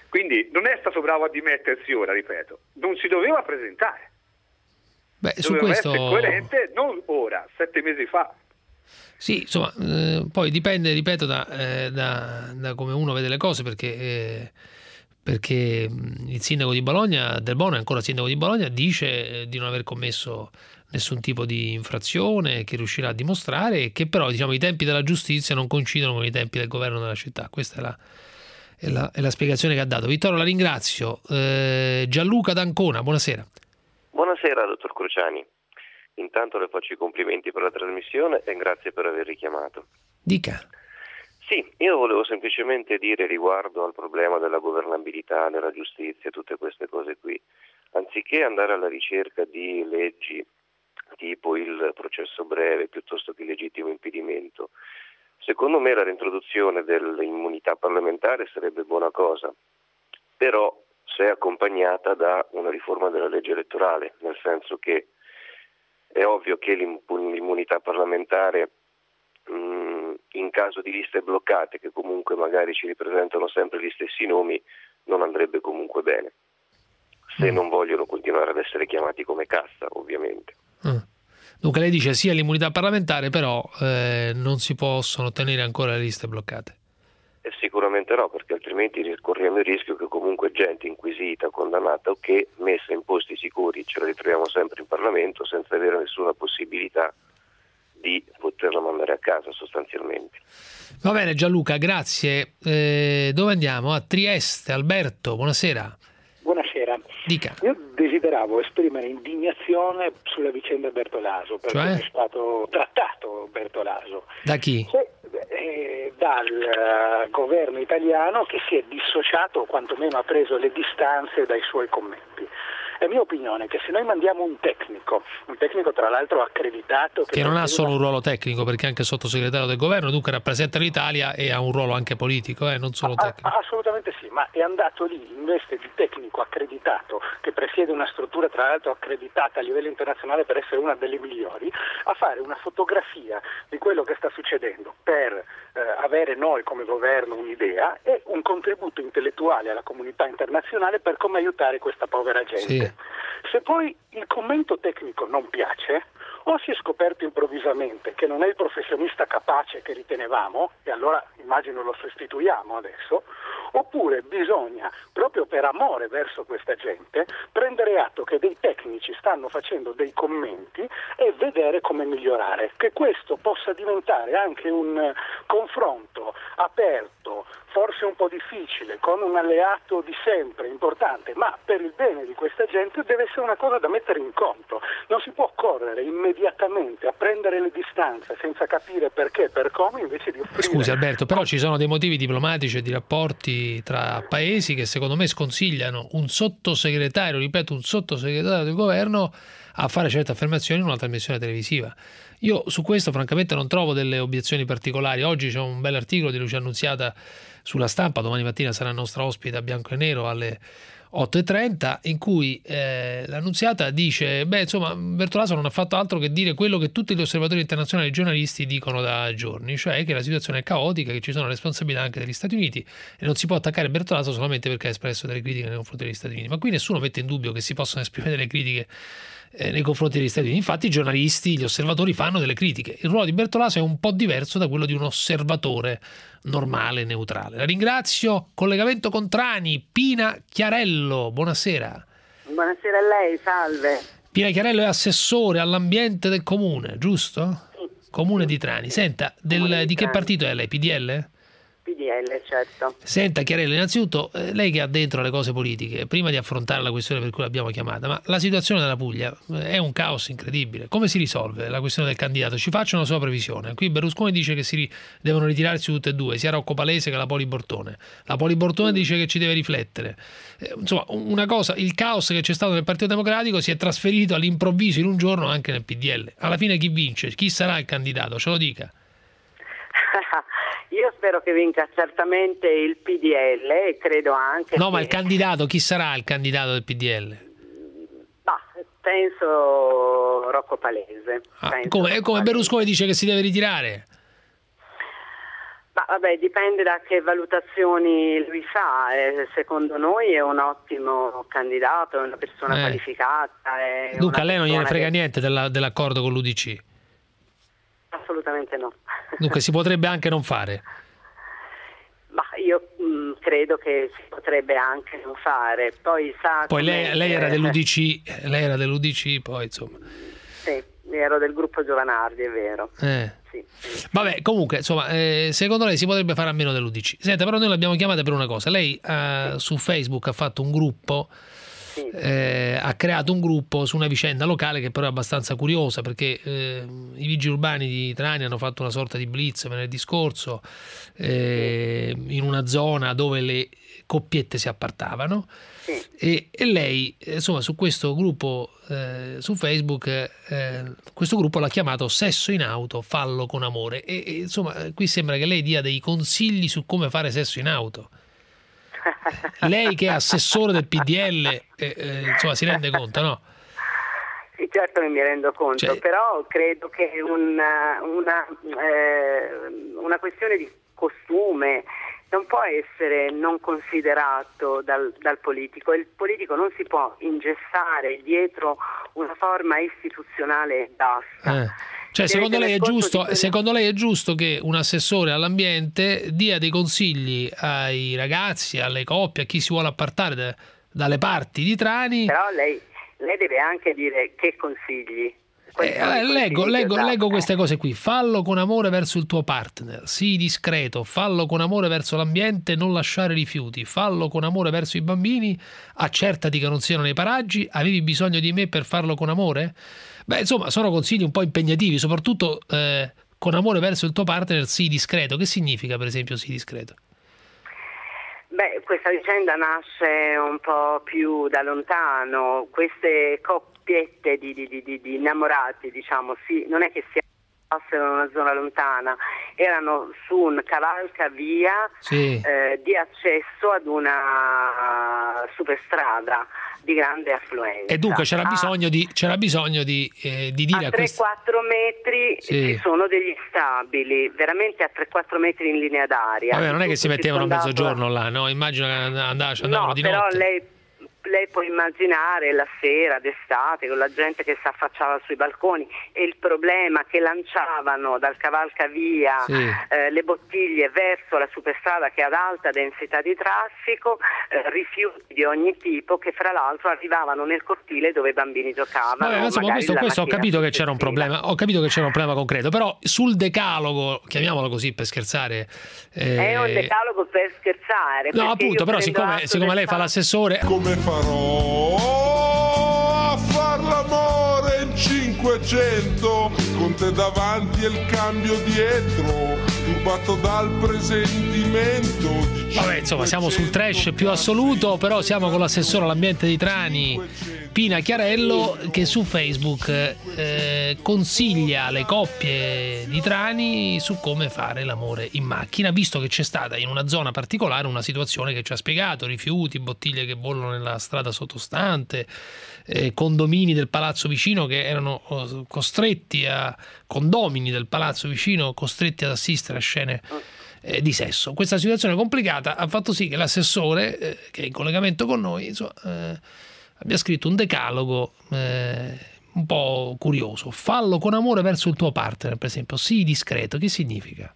Quindi non è stato bravo a dimettersi ora, ripeto, non si doveva presentare. Su doveva questo... essere coerente non ora, 7 mesi fa. Sì, insomma, poi dipende, ripeto, da come uno vede le cose, perché il sindaco di Bologna, Del Bono, è ancora sindaco di Bologna, dice di non aver commesso nessun tipo di infrazione, che riuscirà a dimostrare, e che però, diciamo, i tempi della giustizia non coincidono con i tempi del governo della città. Questa è la spiegazione che ha dato. Vittorio, la ringrazio. Gianluca d'Ancona, buonasera. Buonasera, dottor Cruciani. Intanto le faccio i complimenti per la trasmissione e grazie per aver richiamato. Dica. Sì, io volevo semplicemente dire riguardo al problema della governabilità, della giustizia, tutte queste cose qui, anziché andare alla ricerca di leggi tipo il processo breve piuttosto che il legittimo impedimento, secondo me la reintroduzione dell'immunità parlamentare sarebbe buona cosa, però se accompagnata da una riforma della legge elettorale, nel senso che è ovvio che l'immunità parlamentare in caso di liste bloccate, che comunque magari ci ripresentano sempre gli stessi nomi, non andrebbe comunque bene, se non vogliono continuare ad essere chiamati come casta, ovviamente. Dunque lei dice sia l'immunità parlamentare, però non si possono ottenere ancora le liste bloccate. Sicuramente no, perché altrimenti corriamo il rischio che comunque gente inquisita, condannata o che, messa in posti sicuri, ce la ritroviamo sempre in Parlamento senza avere nessuna possibilità di poterla mandare a casa sostanzialmente. Va bene Gianluca, grazie. Dove andiamo? A Trieste. Alberto, buonasera. Buonasera. Dica. Io desideravo esprimere indignazione sulla vicenda Bertolaso, perché è stato trattato Bertolaso. Da chi? Dal governo italiano, che si è dissociato o quantomeno ha preso le distanze dai suoi commenti. È mia opinione che se noi mandiamo un tecnico tra l'altro accreditato, che non ha solo un ruolo tecnico, perché è anche sottosegretario del governo, dunque rappresenta l'Italia e ha un ruolo anche politico, non solo tecnico. Assolutamente sì, ma è andato lì in veste di tecnico accreditato, che presiede una struttura tra l'altro accreditata a livello internazionale per essere una delle migliori, a fare una fotografia di quello che sta succedendo per avere noi come governo un'idea e un contributo intellettuale alla comunità internazionale per come aiutare questa povera gente. Sì. Se poi il commento tecnico non piace, o si è scoperto improvvisamente che non è il professionista capace che ritenevamo, e allora immagino lo sostituiamo adesso, oppure bisogna, proprio per amore verso questa gente, prendere atto che dei tecnici stanno facendo dei commenti e vedere come migliorare, che questo possa diventare anche un confronto aperto, forse un po' difficile, con un alleato di sempre importante, ma per il bene di questa gente deve essere una cosa da mettere in conto. Non si può correre immediatamente a prendere le distanze senza capire perché, per come, invece di offrire... Scusi Alberto, però ci sono dei motivi diplomatici e di rapporti tra paesi che secondo me sconsigliano un sottosegretario, ripeto, un sottosegretario del governo a fare certe affermazioni in una trasmissione televisiva. Io su questo francamente non trovo delle obiezioni particolari. Oggi c'è un bell'articolo di Lucia Annunziata sulla Stampa, domani mattina sarà nostra ospite a Bianco e Nero alle 8:30, in cui l'Annunziata dice insomma Bertolaso non ha fatto altro che dire quello che tutti gli osservatori internazionali e giornalisti dicono da giorni, cioè che la situazione è caotica, che ci sono responsabilità anche degli Stati Uniti e non si può attaccare Bertolaso solamente perché ha espresso delle critiche nei confronti degli Stati Uniti. Ma qui nessuno mette in dubbio che si possono esprimere delle critiche nei confronti degli Stati Uniti. Infatti i giornalisti, gli osservatori fanno delle critiche. Il ruolo di Bertolaso è un po' diverso da quello di un osservatore normale, neutrale. La ringrazio. Collegamento con Trani. Pina Chiarello, buonasera. Buonasera a lei, salve. Pina Chiarello è assessore all'ambiente del comune, giusto? Sì. Comune di Trani. Senta, di che partito è lei? PDL? PDL, certo. Senta Chiarello, innanzitutto lei che ha dentro le cose politiche, prima di affrontare la questione per cui l'abbiamo chiamata, ma la situazione della Puglia è un caos incredibile. Come si risolve la questione del candidato? Ci faccia una sua previsione. Qui Berlusconi dice che devono ritirarsi tutte e due, sia Rocco Palese che la Poli Bortone. La Poli Bortone dice che ci deve riflettere. Insomma, una cosa, il caos che c'è stato nel Partito Democratico si è trasferito all'improvviso in un giorno anche nel PDL. Alla fine chi vince? Chi sarà il candidato? Ce lo dica. Io spero che vinca certamente il PDL e credo anche ma il candidato, chi sarà il candidato del PDL? Penso Rocco Palese. Come Berlusconi dice che si deve ritirare? Ma vabbè, dipende da che valutazioni lui fa. Secondo noi è un ottimo candidato, è una persona qualificata. Dunque a lei non gliene frega niente dell'accordo con l'UDC? Assolutamente no. Dunque si potrebbe anche non fare? Ma io credo che si potrebbe anche non fare. Poi lei era dell'UDC, poi insomma. Sì, ero del gruppo Giovanardi, è vero. Sì. Vabbè, comunque, insomma, secondo lei si potrebbe fare a meno dell'UDC. Senta, però noi l'abbiamo chiamata per una cosa. Lei su Facebook ha fatto un gruppo, ha creato un gruppo su una vicenda locale che però è abbastanza curiosa, perché i vigili urbani di Trani hanno fatto una sorta di blitz venerdì scorso in una zona dove le coppiette si appartavano. E lei, insomma, su questo gruppo su Facebook, questo gruppo l'ha chiamato Sesso in auto, fallo con amore, e insomma qui sembra che lei dia dei consigli su come fare sesso in auto. Lei che è assessore del PDL, insomma, si rende conto, no? Sì, certo che mi rendo conto, però credo che una questione di costume non può essere non considerato dal politico. Il politico non si può ingessare dietro una forma istituzionale e basta. Cioè, secondo lei è giusto che un assessore all'ambiente dia dei consigli ai ragazzi, alle coppie, a chi si vuole appartare dalle parti di Trani? Però lei deve anche dire che consigli. Leggo queste cose qui. Fallo con amore verso il tuo partner, sii discreto, fallo con amore verso l'ambiente, non lasciare rifiuti, fallo con amore verso i bambini, accertati che non siano nei paraggi, avevi bisogno di me per farlo con amore? Beh, insomma, sono consigli un po' impegnativi, soprattutto con amore verso il tuo partner, sii discreto. Che significa, per esempio, sii discreto? Beh, questa vicenda nasce un po' più da lontano. Queste coppiette di innamorati, diciamo, non è che si fossero in una zona lontana, erano su un cavalcavia di accesso ad una superstrada di grande affluenza. E dunque c'era bisogno di dire a 3-4 metri ci sono degli stabili, veramente a 3-4 metri in linea d'aria. Vabbè, non è che si mettevano mezzogiorno là, no? Immagino che andavano di notte. No, però lei può immaginare la sera d'estate con la gente che si affacciava sui balconi e il problema che lanciavano dal cavalcavia le bottiglie verso la superstrada che è ad alta densità di traffico, rifiuti di ogni tipo che fra l'altro arrivavano nel cortile dove i bambini giocavano. Vabbè, insomma, questo ho capito che c'era un problema, concreto, però sul decalogo, chiamiamolo così per scherzare, è un decalogo per scherzare. No, appunto, però siccome lei fa l'assessore, come farò a far l'amore in 500 con te davanti e il cambio dietro, turbato dal presentimento di vabbè, insomma, siamo sul trash più assoluto, però siamo con l'assessore all'ambiente di Trani, Pina Chiarello, che su Facebook consiglia alle coppie di Trani su come fare l'amore in macchina, visto che c'è stata in una zona particolare una situazione che ci ha spiegato, rifiuti, bottiglie che volano nella strada sottostante, condomini del palazzo vicino che erano condomini del palazzo vicino costretti ad assistere a scene di sesso. Questa situazione complicata ha fatto sì che l'assessore, che è in collegamento con noi, insomma, abbia scritto un decalogo un po' curioso. Fallo con amore verso il tuo partner, per esempio, sii discreto. Che significa?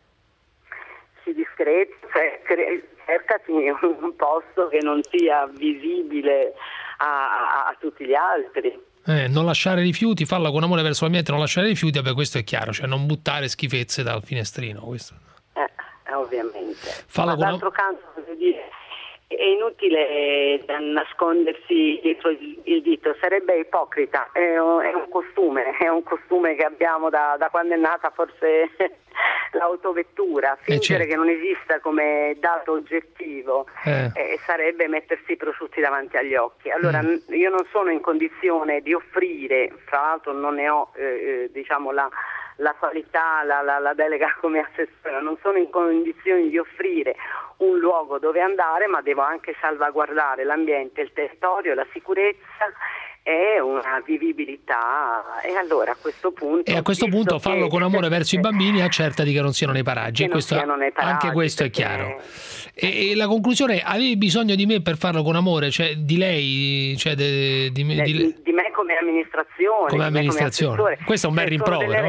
Sii discreto, cercati un posto che non sia visibile a tutti gli altri. Non lasciare rifiuti, fallo con amore verso l'ambiente, non lasciare rifiuti, vabbè, questo è chiaro, cioè non buttare schifezze dal finestrino, questo. Ovviamente. D'altro canto, voglio dire, è inutile nascondersi dietro il dito, sarebbe ipocrita, è un costume che abbiamo da quando è nata forse l'autovettura, fingere che non esista come dato oggettivo sarebbe mettersi i prosciutti davanti agli occhi. Allora io non sono in condizione di offrire, fra l'altro non ne ho diciamo la qualità, la delega come assessore, non sono in condizioni di offrire un luogo dove andare, ma devo anche salvaguardare l'ambiente, il territorio, la sicurezza e una vivibilità, e allora a questo punto fallo con amore verso i bambini e accertati che non siano nei paraggi, anche questo è chiaro. E la conclusione: avevi bisogno di me per farlo con amore, cioè di lei, cioè di me come amministrazione. Questo è un bel rimprovero.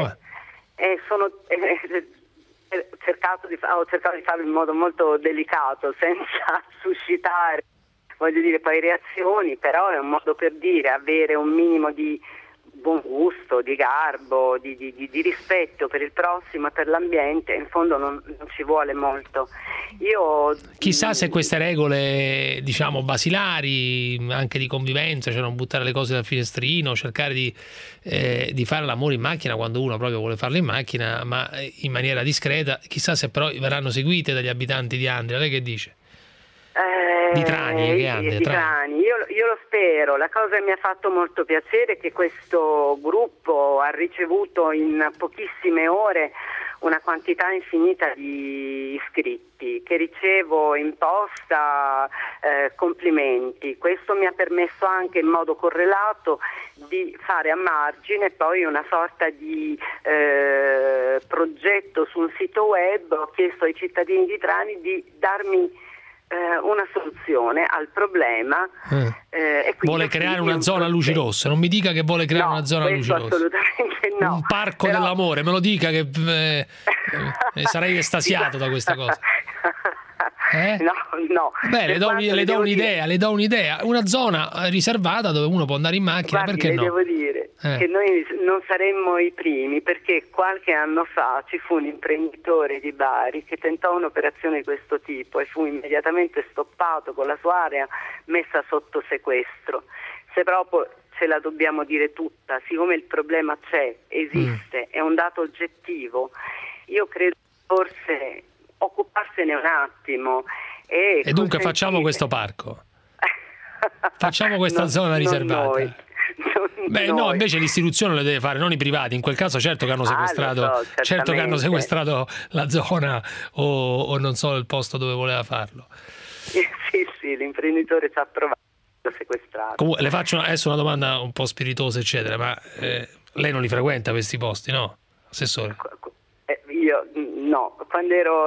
Ho cercato di farlo in modo molto delicato, senza suscitare, voglio dire, poi reazioni, però è un modo per dire, avere un minimo di buon gusto, di garbo, di rispetto per il prossimo e per l'ambiente. In fondo non ci vuole molto. Chissà se queste regole, diciamo, basilari, anche di convivenza, cioè non buttare le cose dal finestrino, cercare di fare l'amore in macchina quando uno proprio vuole farlo in macchina, ma in maniera discreta, chissà se però verranno seguite dagli abitanti di Andria. Lei che dice? Di Trani. Io lo spero. La cosa che mi ha fatto molto piacere è che questo gruppo ha ricevuto in pochissime ore una quantità infinita di iscritti, che ricevo in posta, complimenti. Questo mi ha permesso anche in modo correlato di fare a margine poi una sorta di progetto su un sito web. Ho chiesto ai cittadini di Trani di darmi una soluzione al problema. E vuole creare una zona a luci rosse? Non mi dica che vuole creare una zona a luci rosse. Assolutamente no. Un parco dell'amore, me lo dica che sarei estasiato da questa cosa. No. Beh, le do un'idea. Una zona riservata dove uno può andare in macchina. Guardi, perché no? Devo dire che noi non saremmo i primi, perché qualche anno fa ci fu un imprenditore di Bari che tentò un'operazione di questo tipo e fu immediatamente stoppato con la sua area messa sotto sequestro. Se proprio ce la dobbiamo dire tutta, siccome il problema c'è, esiste, è un dato oggettivo, io credo forse occuparsene un attimo e dunque facciamo questo parco, facciamo questa zona riservata. No, invece l'istituzione le deve fare, non i privati. In quel caso certo che hanno sequestrato, che hanno sequestrato la zona o non so il posto dove voleva farlo. Sì, l'imprenditore ci ha provato a sequestrare. Comunque, le faccio adesso una domanda un po' spiritosa eccetera, ma lei non li frequenta questi posti, no, Assessore? Io no, quando ero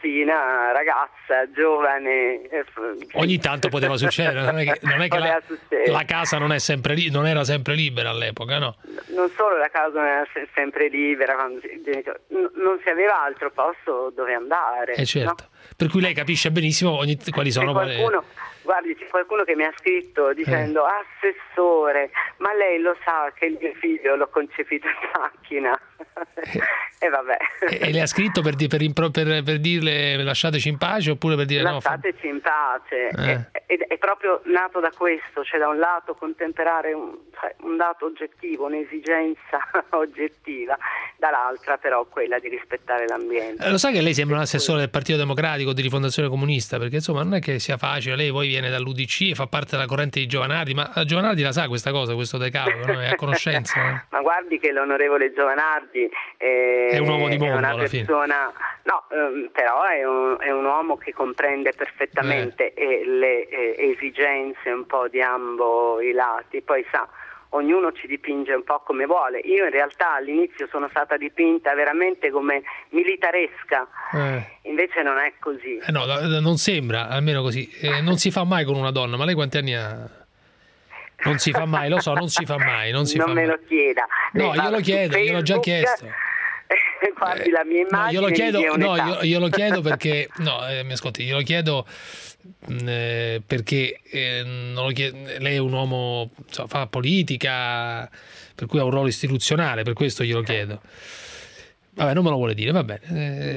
ragazza, giovane. Ogni tanto poteva succedere, non è che la casa non era sempre libera all'epoca, no? Non solo la casa non era sempre libera, non si aveva altro posto dove andare. Certo. No? Per cui lei capisce benissimo quali sono. Guardi, c'è qualcuno che mi ha scritto dicendo Assessore, ma lei lo sa che il mio figlio l'ho concepito in macchina. E vabbè. E le ha scritto per dirle lasciateci in pace oppure per dire lasciateci in pace? È proprio nato da questo, cioè da un lato contemperare un dato oggettivo, un'esigenza oggettiva, dall'altra però quella di rispettare l'ambiente. Lo sa che lei sembra un assessore del Partito Democratico di Rifondazione Comunista, perché insomma non è che sia facile, lei poi viene dall'UDC e fa parte della corrente di Giovanardi, ma Giovanardi la sa questa cosa, questo decalogo, no? È a conoscenza. Ma guardi che l'onorevole Giovanardi è un uomo di mondo, una persona, però è un uomo che comprende perfettamente le esigenze un po' di ambo i lati, poi sa, ognuno ci dipinge un po' come vuole. Io in realtà all'inizio sono stata dipinta veramente come militaresca, invece non è così. No, non sembra, almeno così. Non si fa mai con una donna, ma lei quanti anni ha? Non si fa mai, lo so, non si fa mai. Non me lo chieda. No, io lo chiedo, gliel'ho già chiesto. Guardi la mia immagine. Io lo chiedo perché, mi ascolti, glielo chiedo perché non lo lei è un uomo, fa politica, per cui ha un ruolo istituzionale, per questo glielo chiedo. Vabbè, non me lo vuole dire, va bene.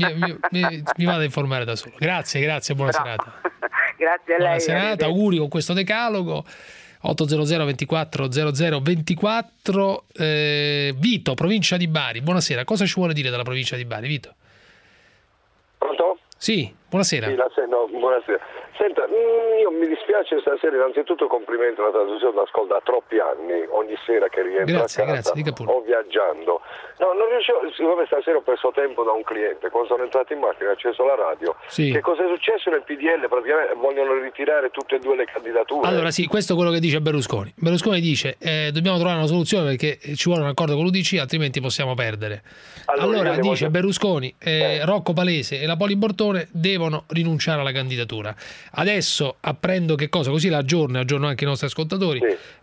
Mi vado a informare da solo. Grazie, buona serata. Grazie a lei. Buona serata, auguri con questo decalogo. 800 24 00 24. Vito, provincia di Bari, buonasera. Cosa ci vuole dire dalla provincia di Bari, Vito? Pronto? Sì, buonasera. Sì, buonasera. Senta, io mi dispiace stasera, innanzitutto complimenti alla trasmissione, l'ascolto da troppi anni, ogni sera che rientro a casa o viaggiando. No, non riuscivo, siccome stasera ho perso tempo da un cliente, quando sono entrato in macchina ho acceso la radio. Sì. Che cosa è successo nel PDL? Praticamente vogliono ritirare tutte e due le candidature. Allora sì, questo è quello che dice Berlusconi. Berlusconi dice dobbiamo trovare una soluzione perché ci vuole un accordo con l'UDC, altrimenti possiamo perdere. Allora dice Berlusconi, Rocco Palese e la Poli Bortone devono rinunciare alla candidatura. Adesso apprendo che cosa, così aggiorno anche i nostri ascoltatori,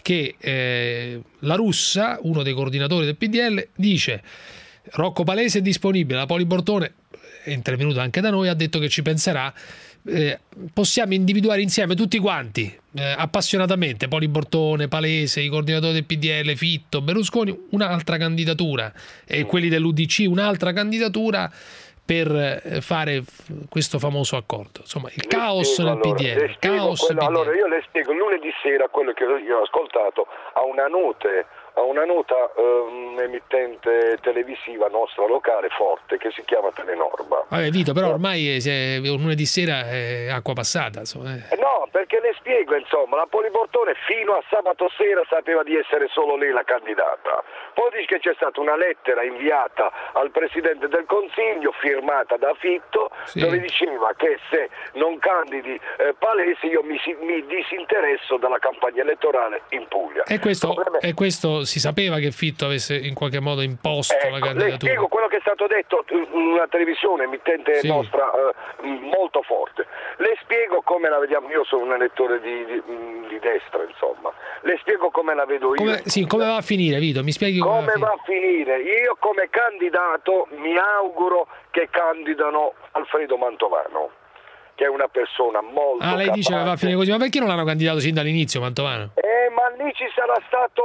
che la Russa, uno dei coordinatori del PDL, dice Rocco Palese è disponibile, la Poli Bortone è intervenuta anche da noi, ha detto che ci penserà. Possiamo individuare insieme tutti quanti appassionatamente, Poli Bortone, Palese, i coordinatori del PDL, Fitto, Berlusconi, un'altra candidatura e quelli dell'UDC un'altra candidatura per fare questo famoso accordo. Insomma, il caos nel PDL. Allora io le spiego, lunedì sera quello che io ho ascoltato a una nota emittente televisiva nostra locale forte che si chiama Telenorma. Vabbè Vito, però ormai lunedì sera è acqua passata. No, perché le spiego, insomma, la Poli Bortone fino a sabato sera sapeva di essere solo lei la candidata. Poi dice che c'è stata una lettera inviata al Presidente del Consiglio firmata da Fitto, dove diceva che se non candidi Palese io mi disinteresso dalla campagna elettorale in Puglia. E questo si sapeva che Fitto avesse in qualche modo imposto la candidatura. Le spiego quello che è stato detto in una televisione emittente nostra molto forte. Le spiego come la vediamo, io sono un elettore di destra, insomma. Le spiego come la vedo io. Come va a finire, Vito? Mi spieghi come va a finire? Io come candidato mi auguro che candidano Alfredo Mantovano, che è una persona molto capace. Lei dice che va a finire così, ma perché non l'hanno candidato sin dall'inizio Mantovano? Ma lì ci sarà stato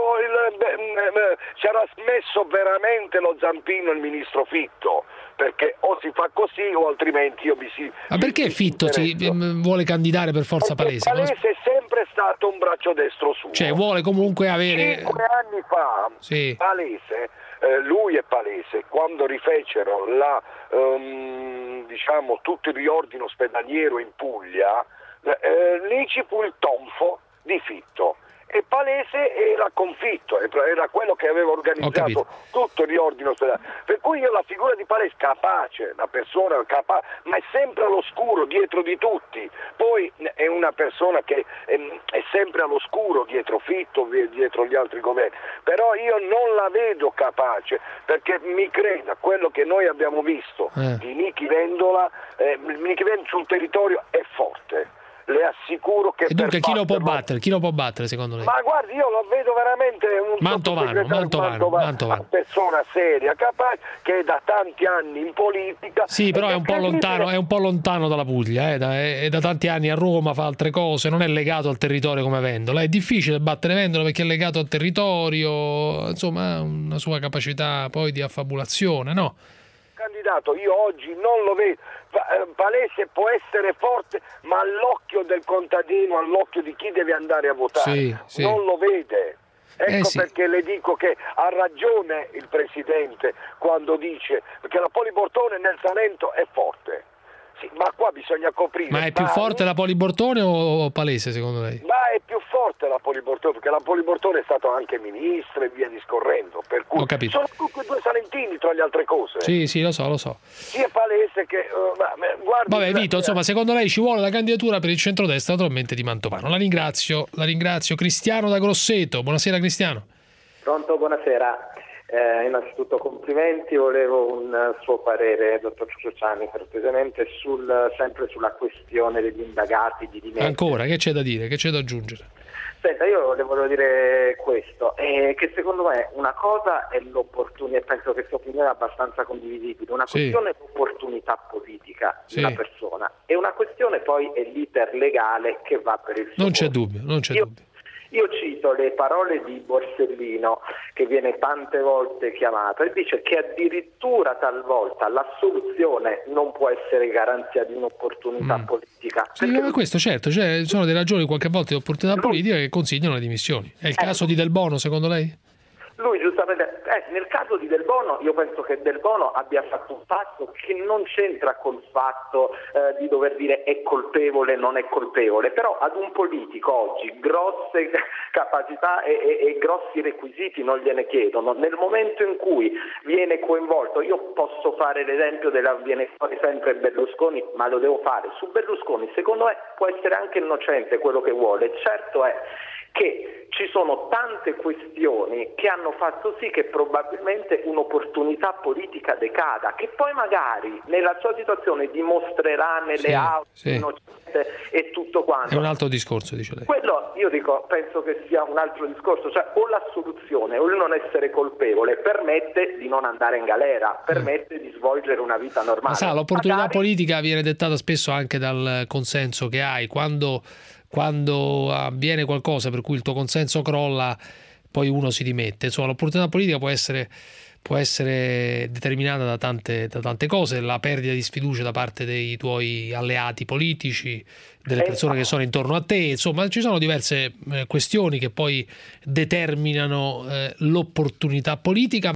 sarà smesso veramente lo zampino il ministro Fitto, perché o si fa così o altrimenti io Ma perché Fitto vuole candidare per forza Palese? Palese è sempre stato un braccio destro suo. Cioè vuole comunque avere 5 anni fa Palese, lui e Palese, quando rifecero tutto il riordino ospedaliero in Puglia, lì ci fu il tonfo di Fitto e Palese era con Fitto, era quello che aveva organizzato tutto il riordino ospedaliero. Per cui io la figura di Palese capace, una persona capace, ma è sempre all'oscuro dietro di tutti. Poi è una persona che è sempre all'oscuro dietro Fitto, dietro gli altri governi. Però io non la vedo capace, perché mi creda, quello che noi abbiamo visto di Nichi Vendola, sul territorio è forte. Le assicuro che e dunque chi lo può battere secondo lei? Ma guardi, io lo vedo veramente Mantovano. Una persona seria, capace, che è da tanti anni in politica. Sì, però è un po' lontano dalla Puglia, è da tanti anni a Roma, fa altre cose, non è legato al territorio come Vendola. È difficile battere Vendola perché è legato al territorio, insomma, ha una sua capacità poi di affabulazione, no? Candidato, io oggi non lo vedo. Palese può essere forte, ma all'occhio del contadino, all'occhio di chi deve andare a votare, non lo vede. Perché le dico che ha ragione il Presidente quando dice che la Poli Bortone nel Salento è forte. Sì, ma qua bisogna coprire. Ma è più forte la Poli Bortone o Palese secondo lei? Ma è più forte la Poli Bortone, perché la Poli Bortone è stato anche ministro e via discorrendo, per cui sono tutti e due salentini tra le altre cose. Sì, lo so. Sia Palese che guardi. Vabbè Vito, insomma, secondo lei ci vuole la candidatura per il centrodestra naturalmente di Mantovano. La ringrazio. Cristiano da Grosseto. Buonasera Cristiano. Pronto, buonasera. Innanzitutto complimenti, volevo un suo parere, dottor Ciociani, precisamente sempre sulla questione degli indagati di dimettere. Ancora, che c'è da dire, che c'è da aggiungere? Senta, io le volevo dire questo, che secondo me una cosa è l'opportunità, e penso che questa opinione è abbastanza condivisibile, una questione è l'opportunità politica di una persona e una questione poi è l'iter legale che va per il suo Non c'è dubbio. Io cito le parole di Borsellino, che viene tante volte chiamato, e dice che addirittura talvolta l'assoluzione non può essere garanzia di un'opportunità politica. Sì, ma questo certo, cioè, sono delle ragioni qualche volta di opportunità politica che consigliano le dimissioni. È il caso di Del Bono, secondo lei? Lui giustamente, nel caso di Del Bono, io penso che Del Bono abbia fatto un passo che non c'entra col fatto di dover dire è colpevole, non è colpevole, però ad un politico oggi grosse capacità e grossi requisiti non gliene chiedono. Nel momento in cui viene coinvolto, io posso fare l'esempio viene fuori sempre Berlusconi, ma lo devo fare su Berlusconi, secondo me può essere anche innocente quello che vuole, certo è che ci sono tante questioni che hanno fatto sì che probabilmente un'opportunità politica decada, che poi magari nella sua situazione dimostrerà nelle aule innocente e tutto quanto. È un altro discorso, dice lei. Quello, io dico, penso che sia un altro discorso, cioè o la soluzione o il non essere colpevole permette di non andare in galera, permette di svolgere una vita normale. Ma sa, l'opportunità politica viene dettata spesso anche dal consenso che hai. Quando avviene qualcosa per cui il tuo consenso crolla, poi uno si dimette. Insomma, l'opportunità politica può essere determinata da tante cose, la perdita di sfiducia da parte dei tuoi alleati politici, delle persone che sono intorno a te, insomma ci sono diverse questioni che poi determinano l'opportunità politica.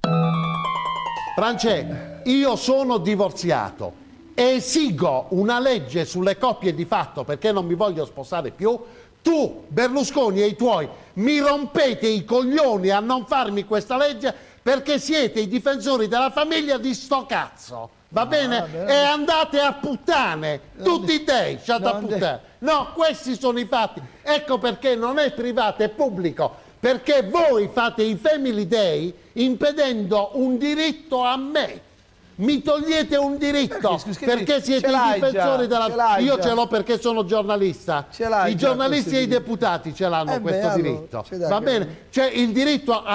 France, io sono divorziato. Esigo una legge sulle coppie di fatto perché non mi voglio sposare più. Tu, Berlusconi e i tuoi, mi rompete i coglioni a non farmi questa legge perché siete i difensori della famiglia di sto cazzo. Va bene? E andate a puttane, tutti dei, puttane. No, questi sono i fatti. Ecco perché non è privato, è pubblico. Perché voi fate i Family Day impedendo un diritto a me. Mi togliete un diritto perché siete i difensori della... Io ce l'ho perché sono giornalista. I giornalisti e i deputati ce l'hanno questo diritto. Va bene? C'è il diritto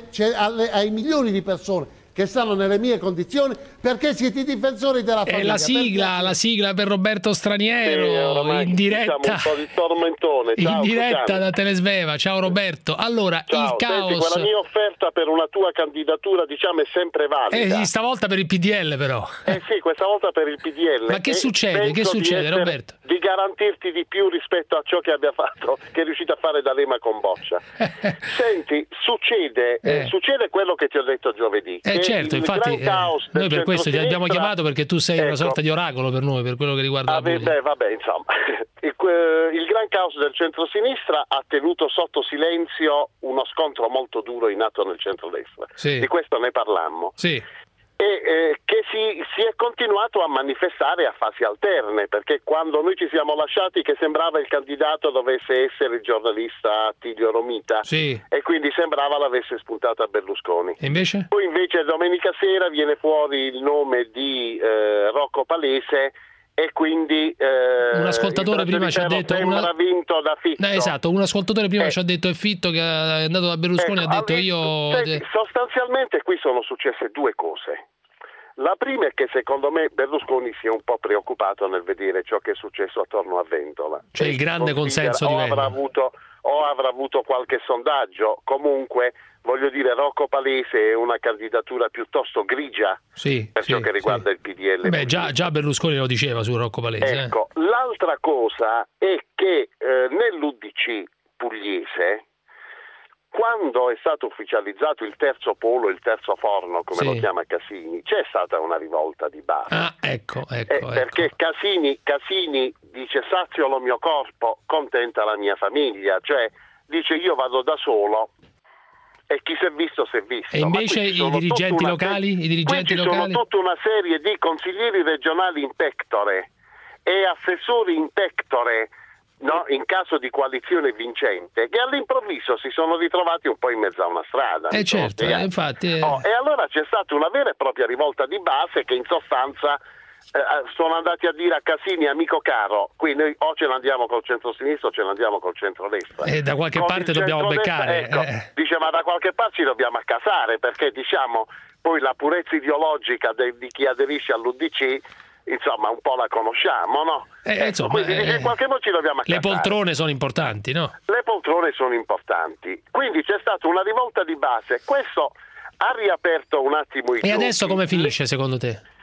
ai milioni di persone che stanno nelle mie condizioni perché siete i difensori della famiglia. E la sigla per Roberto Straniero in diretta, un po' di tormentone. Ciao, in diretta da Telesveva. Ciao Roberto. Allora, ciao, il caos. senti, quella mia offerta per una tua candidatura, diciamo, è sempre valida. Sì, stavolta per il PDL però. Sì, questa volta per il PDL. Ma che succede? Che succede, Roberto? Di garantirti di più rispetto a ciò che abbia fatto, che è riuscito a fare D'Alema con Boccia. Senti, succede quello che ti ho detto giovedì. Certo, infatti noi per questo ti abbiamo chiamato perché tu sei una sorta di oracolo per noi per quello che riguarda la politica. Vabbè, insomma, il gran caos del centrosinistra ha tenuto sotto silenzio uno scontro molto duro in atto nel centrodestra. Sì. Di questo ne parlammo. Sì. E che si è continuato a manifestare a fasi alterne, perché quando noi ci siamo lasciati che sembrava il candidato dovesse essere il giornalista Attilio Romita, sì, e quindi sembrava l'avesse spuntato a Berlusconi. E invece? Poi invece domenica sera viene fuori il nome di Rocco Palese e quindi un ascoltatore prima ci ha detto vinto da Fitto. Esatto, un ascoltatore prima ci ha detto è Fitto che è andato da Berlusconi, ha detto sostanzialmente qui sono successe due cose. La prima è che secondo me Berlusconi si è un po' preoccupato nel vedere ciò che è successo attorno a Vendola. Cioè il grande consenso di Vendola. Avrà avuto qualche sondaggio. Comunque, voglio dire, Rocco Palese è una candidatura piuttosto grigia per ciò che riguarda il PDL. Beh, già Berlusconi lo diceva su Rocco Palese. Ecco, l'altra cosa è che nell'UDC pugliese, quando è stato ufficializzato il terzo polo, il terzo forno, come lo chiama Casini, c'è stata una rivolta di base. Ecco. Perché Casini dice sazio lo mio corpo, contenta la mia famiglia, cioè dice io vado da solo e chi si è visto si è visto. E invece i dirigenti locali? Sono tutta una serie di consiglieri regionali in pectore e assessori in pectore, no, in caso di coalizione vincente, che all'improvviso si sono ritrovati un po' in mezzo a una strada. Certo, infatti. E allora c'è stata una vera e propria rivolta di base che in sostanza sono andati a dire a Casini, amico caro, qui noi o ce ne andiamo col centro-sinistra o ce ne andiamo col centro-destra. E da qualche parte dobbiamo beccare. Dice, ma da qualche parte ci dobbiamo accasare, perché diciamo poi la purezza ideologica di chi aderisce all'UDC, insomma, un po' la conosciamo, no? Quindi in qualche modo ci dobbiamo accasare. Le poltrone sono importanti, no? Le poltrone sono importanti. Quindi c'è stata una rivolta di base. Questo ha riaperto un attimo i E adesso come finisce secondo te?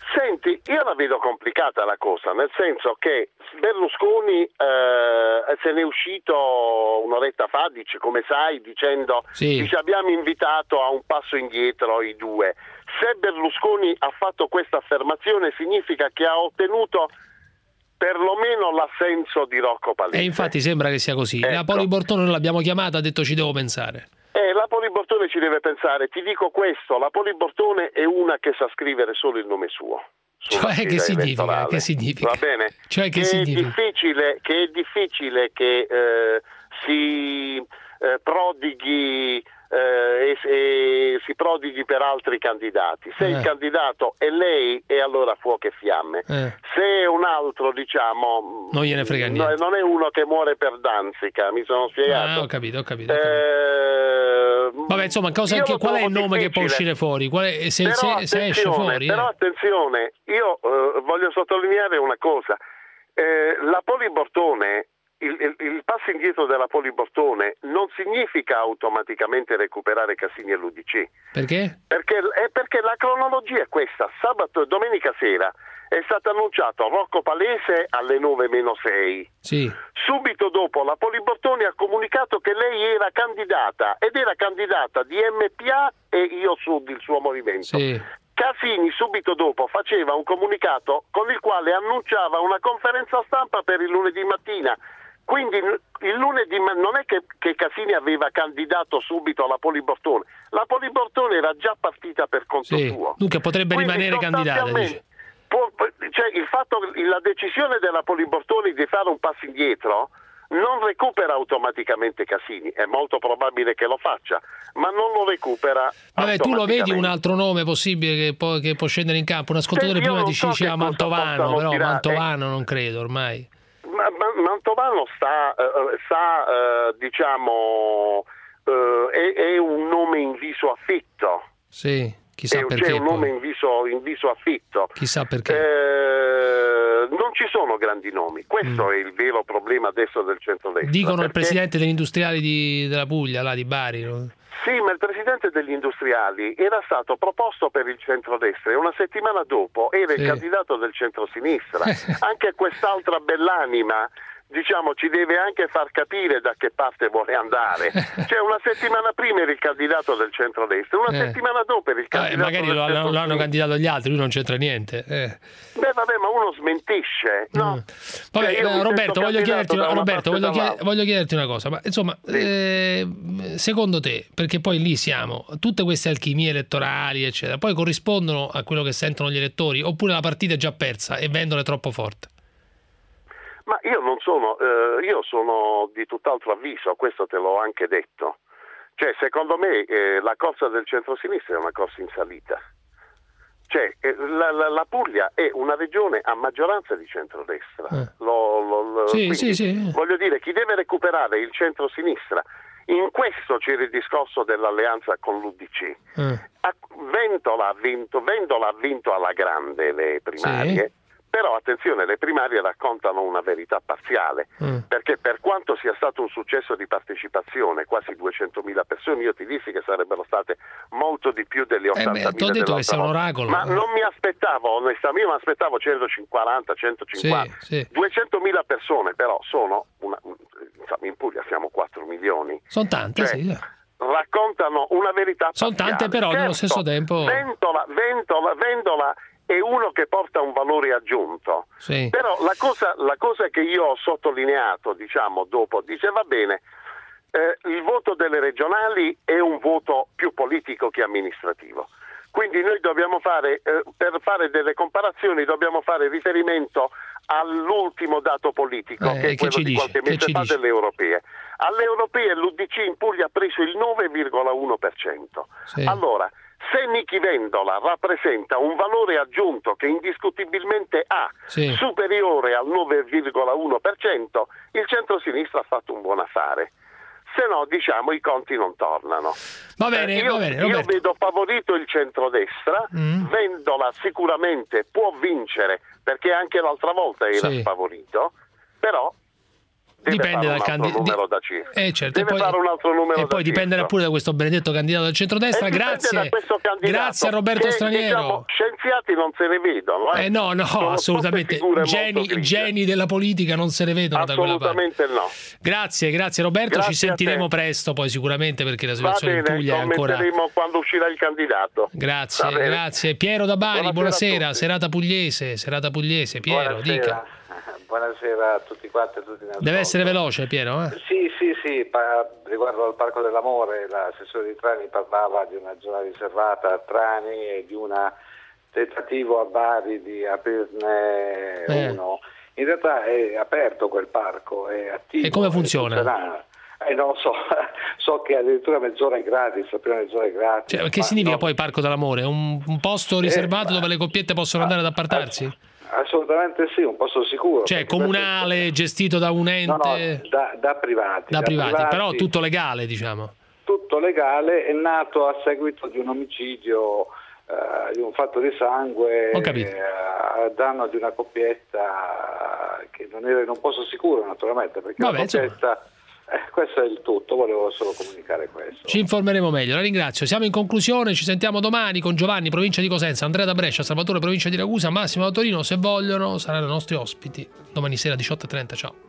Senti, io la vedo complicata la cosa, nel senso che Berlusconi se n'è uscito un'oretta fa, dice, come sai, dicendo dice, abbiamo invitato a un passo indietro i due. Se Berlusconi ha fatto questa affermazione significa che ha ottenuto perlomeno l'assenso di Rocco Palese. E infatti sembra che sia così. Ecco. La Poli Bortone noi l'abbiamo chiamata, ha detto ci devo pensare. La Poli Bortone ci deve pensare. Ti dico questo, la Poli Bortone è una che sa scrivere solo il nome suo. Cioè che significa? Che significa? Va bene? Cioè che significa? È difficile che si prodighi e si prodighi per altri candidati. Se il candidato è lei, e allora fuoco e fiamme. Se è un altro, diciamo, non gliene frega niente. Non è uno che muore per Danzica, mi sono spiegato. Ho capito. Vabbè, insomma, qual è il nome che può uscire fuori? Se esce fuori? Però attenzione, io voglio sottolineare una cosa. La Poli Bortone, il passo indietro della Poli Bortone non significa automaticamente recuperare Casini e l'UDC. Perché? Perché la cronologia è questa. Sabato e domenica sera è stato annunciato Rocco Palese alle 9:06. Sì. Subito dopo la Poli Bortone ha comunicato che lei era candidata, ed era candidata di MPA e Io Sud, il suo movimento. Sì. Casini subito dopo faceva un comunicato con il quale annunciava una conferenza stampa per il lunedì mattina. Quindi il lunedì non è che Casini aveva candidato subito alla Poli Bortone, la Poli Bortone era già partita per conto suo. Dunque potrebbe rimanere candidata. La decisione della Poli Bortone di fare un passo indietro non recupera automaticamente Casini, è molto probabile che lo faccia, ma non lo recupera. Vabbè, tu lo vedi un altro nome possibile che può scendere in campo? Un ascoltatore prima diceva Mantovano, però Mantovano non credo ormai. Mantovano è un nome in viso affitto. Sì, chissà perché. C'è un nome in viso affitto. Chissà perché. Non ci sono grandi nomi. Questo è il vero problema adesso del centrodestra. Dicono il presidente degli industriali della Puglia, là di Bari. No? Sì, ma il presidente degli industriali era stato proposto per il centrodestra e una settimana dopo era il candidato del centrosinistra. Anche quest'altra bell'anima, diciamo, ci deve anche far capire da che parte vuole andare. Cioè una settimana prima era il candidato del centrodestra, una settimana dopo era il candidato magari del centrosinistra. l'hanno candidato gli altri, lui non c'entra niente. Beh, vabbè, ma uno smentisce, no? Vabbè, Roberto, voglio chiederti una cosa, ma insomma, secondo te, perché poi lì siamo, tutte queste alchimie elettorali, eccetera, poi corrispondono a quello che sentono gli elettori, oppure la partita è già persa e Vendola è troppo forte? Ma io sono di tutt'altro avviso, questo te l'ho anche detto. Cioè, secondo me la corsa del centrosinistra è una corsa in salita. Cioè, la Puglia è una regione a maggioranza di centrodestra. Sì. Voglio dire, chi deve recuperare il centrosinistra, in questo c'era il discorso dell'alleanza con l'UDC. Vendola ha vinto alla grande le primarie. Però attenzione, le primarie raccontano una verità parziale, perché per quanto sia stato un successo di partecipazione, quasi 200.000 persone, io ti dissi che sarebbero state molto di più delle 80.000. Ti ho detto che sei un oracolo. Ma non mi aspettavo, onestamente, io mi aspettavo 140, 150, 200.000 persone, però sono, in Puglia siamo 4 milioni. Sono tante, raccontano una verità parziale. Sono tante, però nello stesso tempo... Vendola è uno che porta un valore aggiunto. Però la cosa che io ho sottolineato, diciamo, dopo, dice va bene, il voto delle regionali è un voto più politico che amministrativo. Quindi noi dobbiamo fare, per fare delle comparazioni, dobbiamo fare riferimento all'ultimo dato politico, che è quello di qualche mese fa delle europee. Alle europee l'UDC in Puglia ha preso il 9,1%. Allora, se Nichi Vendola rappresenta un valore aggiunto che indiscutibilmente ha superiore al 9,1%, il centrosinistra ha fatto un buon affare. Se no, diciamo, i conti non tornano. Va bene, io vedo favorito il centrodestra. Vendola sicuramente può vincere, perché anche l'altra volta era favorito, però Dipende dal numero da CIR. Certo. Deve fare un altro numero e poi dipenderà pure da questo benedetto candidato del centrodestra. Grazie a Roberto Straniero. Diciamo, scienziati non se ne vedono. No, assolutamente. Geni della politica non se ne vedono da quella parte. Assolutamente no. Grazie Roberto, grazie, ci sentiremo presto poi sicuramente, perché la situazione in Puglia è ancora... quando uscirà il candidato. Grazie. Piero da Bari, buonasera, serata pugliese. Piero, dica. Buonasera a tutti quanti e tutti. Deve essere veloce, Piero? Sì. Riguardo al Parco dell'Amore, l'assessore di Trani parlava di una zona riservata a Trani e di un tentativo a Bari di aprirne uno. In realtà è aperto quel parco, è attivo. E come funziona? Non lo so che addirittura mezz'ora è gratis, la prima mezz'ora è gratis. Cioè, che significa poi Parco dell'Amore? Un posto riservato dove le coppiette possono andare ad appartarsi? Assolutamente sì, un posto sicuro. Cioè comunale, gestito da un ente? No, da privati. Da privati, però tutto legale, diciamo. Tutto legale, è nato a seguito di un omicidio, di un fatto di sangue a danno di una coppietta che non era in un posto sicuro, naturalmente, perché la coppietta... questo è il tutto, volevo solo comunicare questo. Ci informeremo meglio, la ringrazio. Siamo in conclusione, ci sentiamo domani con Giovanni, provincia di Cosenza, Andrea da Brescia, Salvatore, provincia di Ragusa, Massimo da Torino. Se vogliono saranno i nostri ospiti domani sera 18:30. Ciao.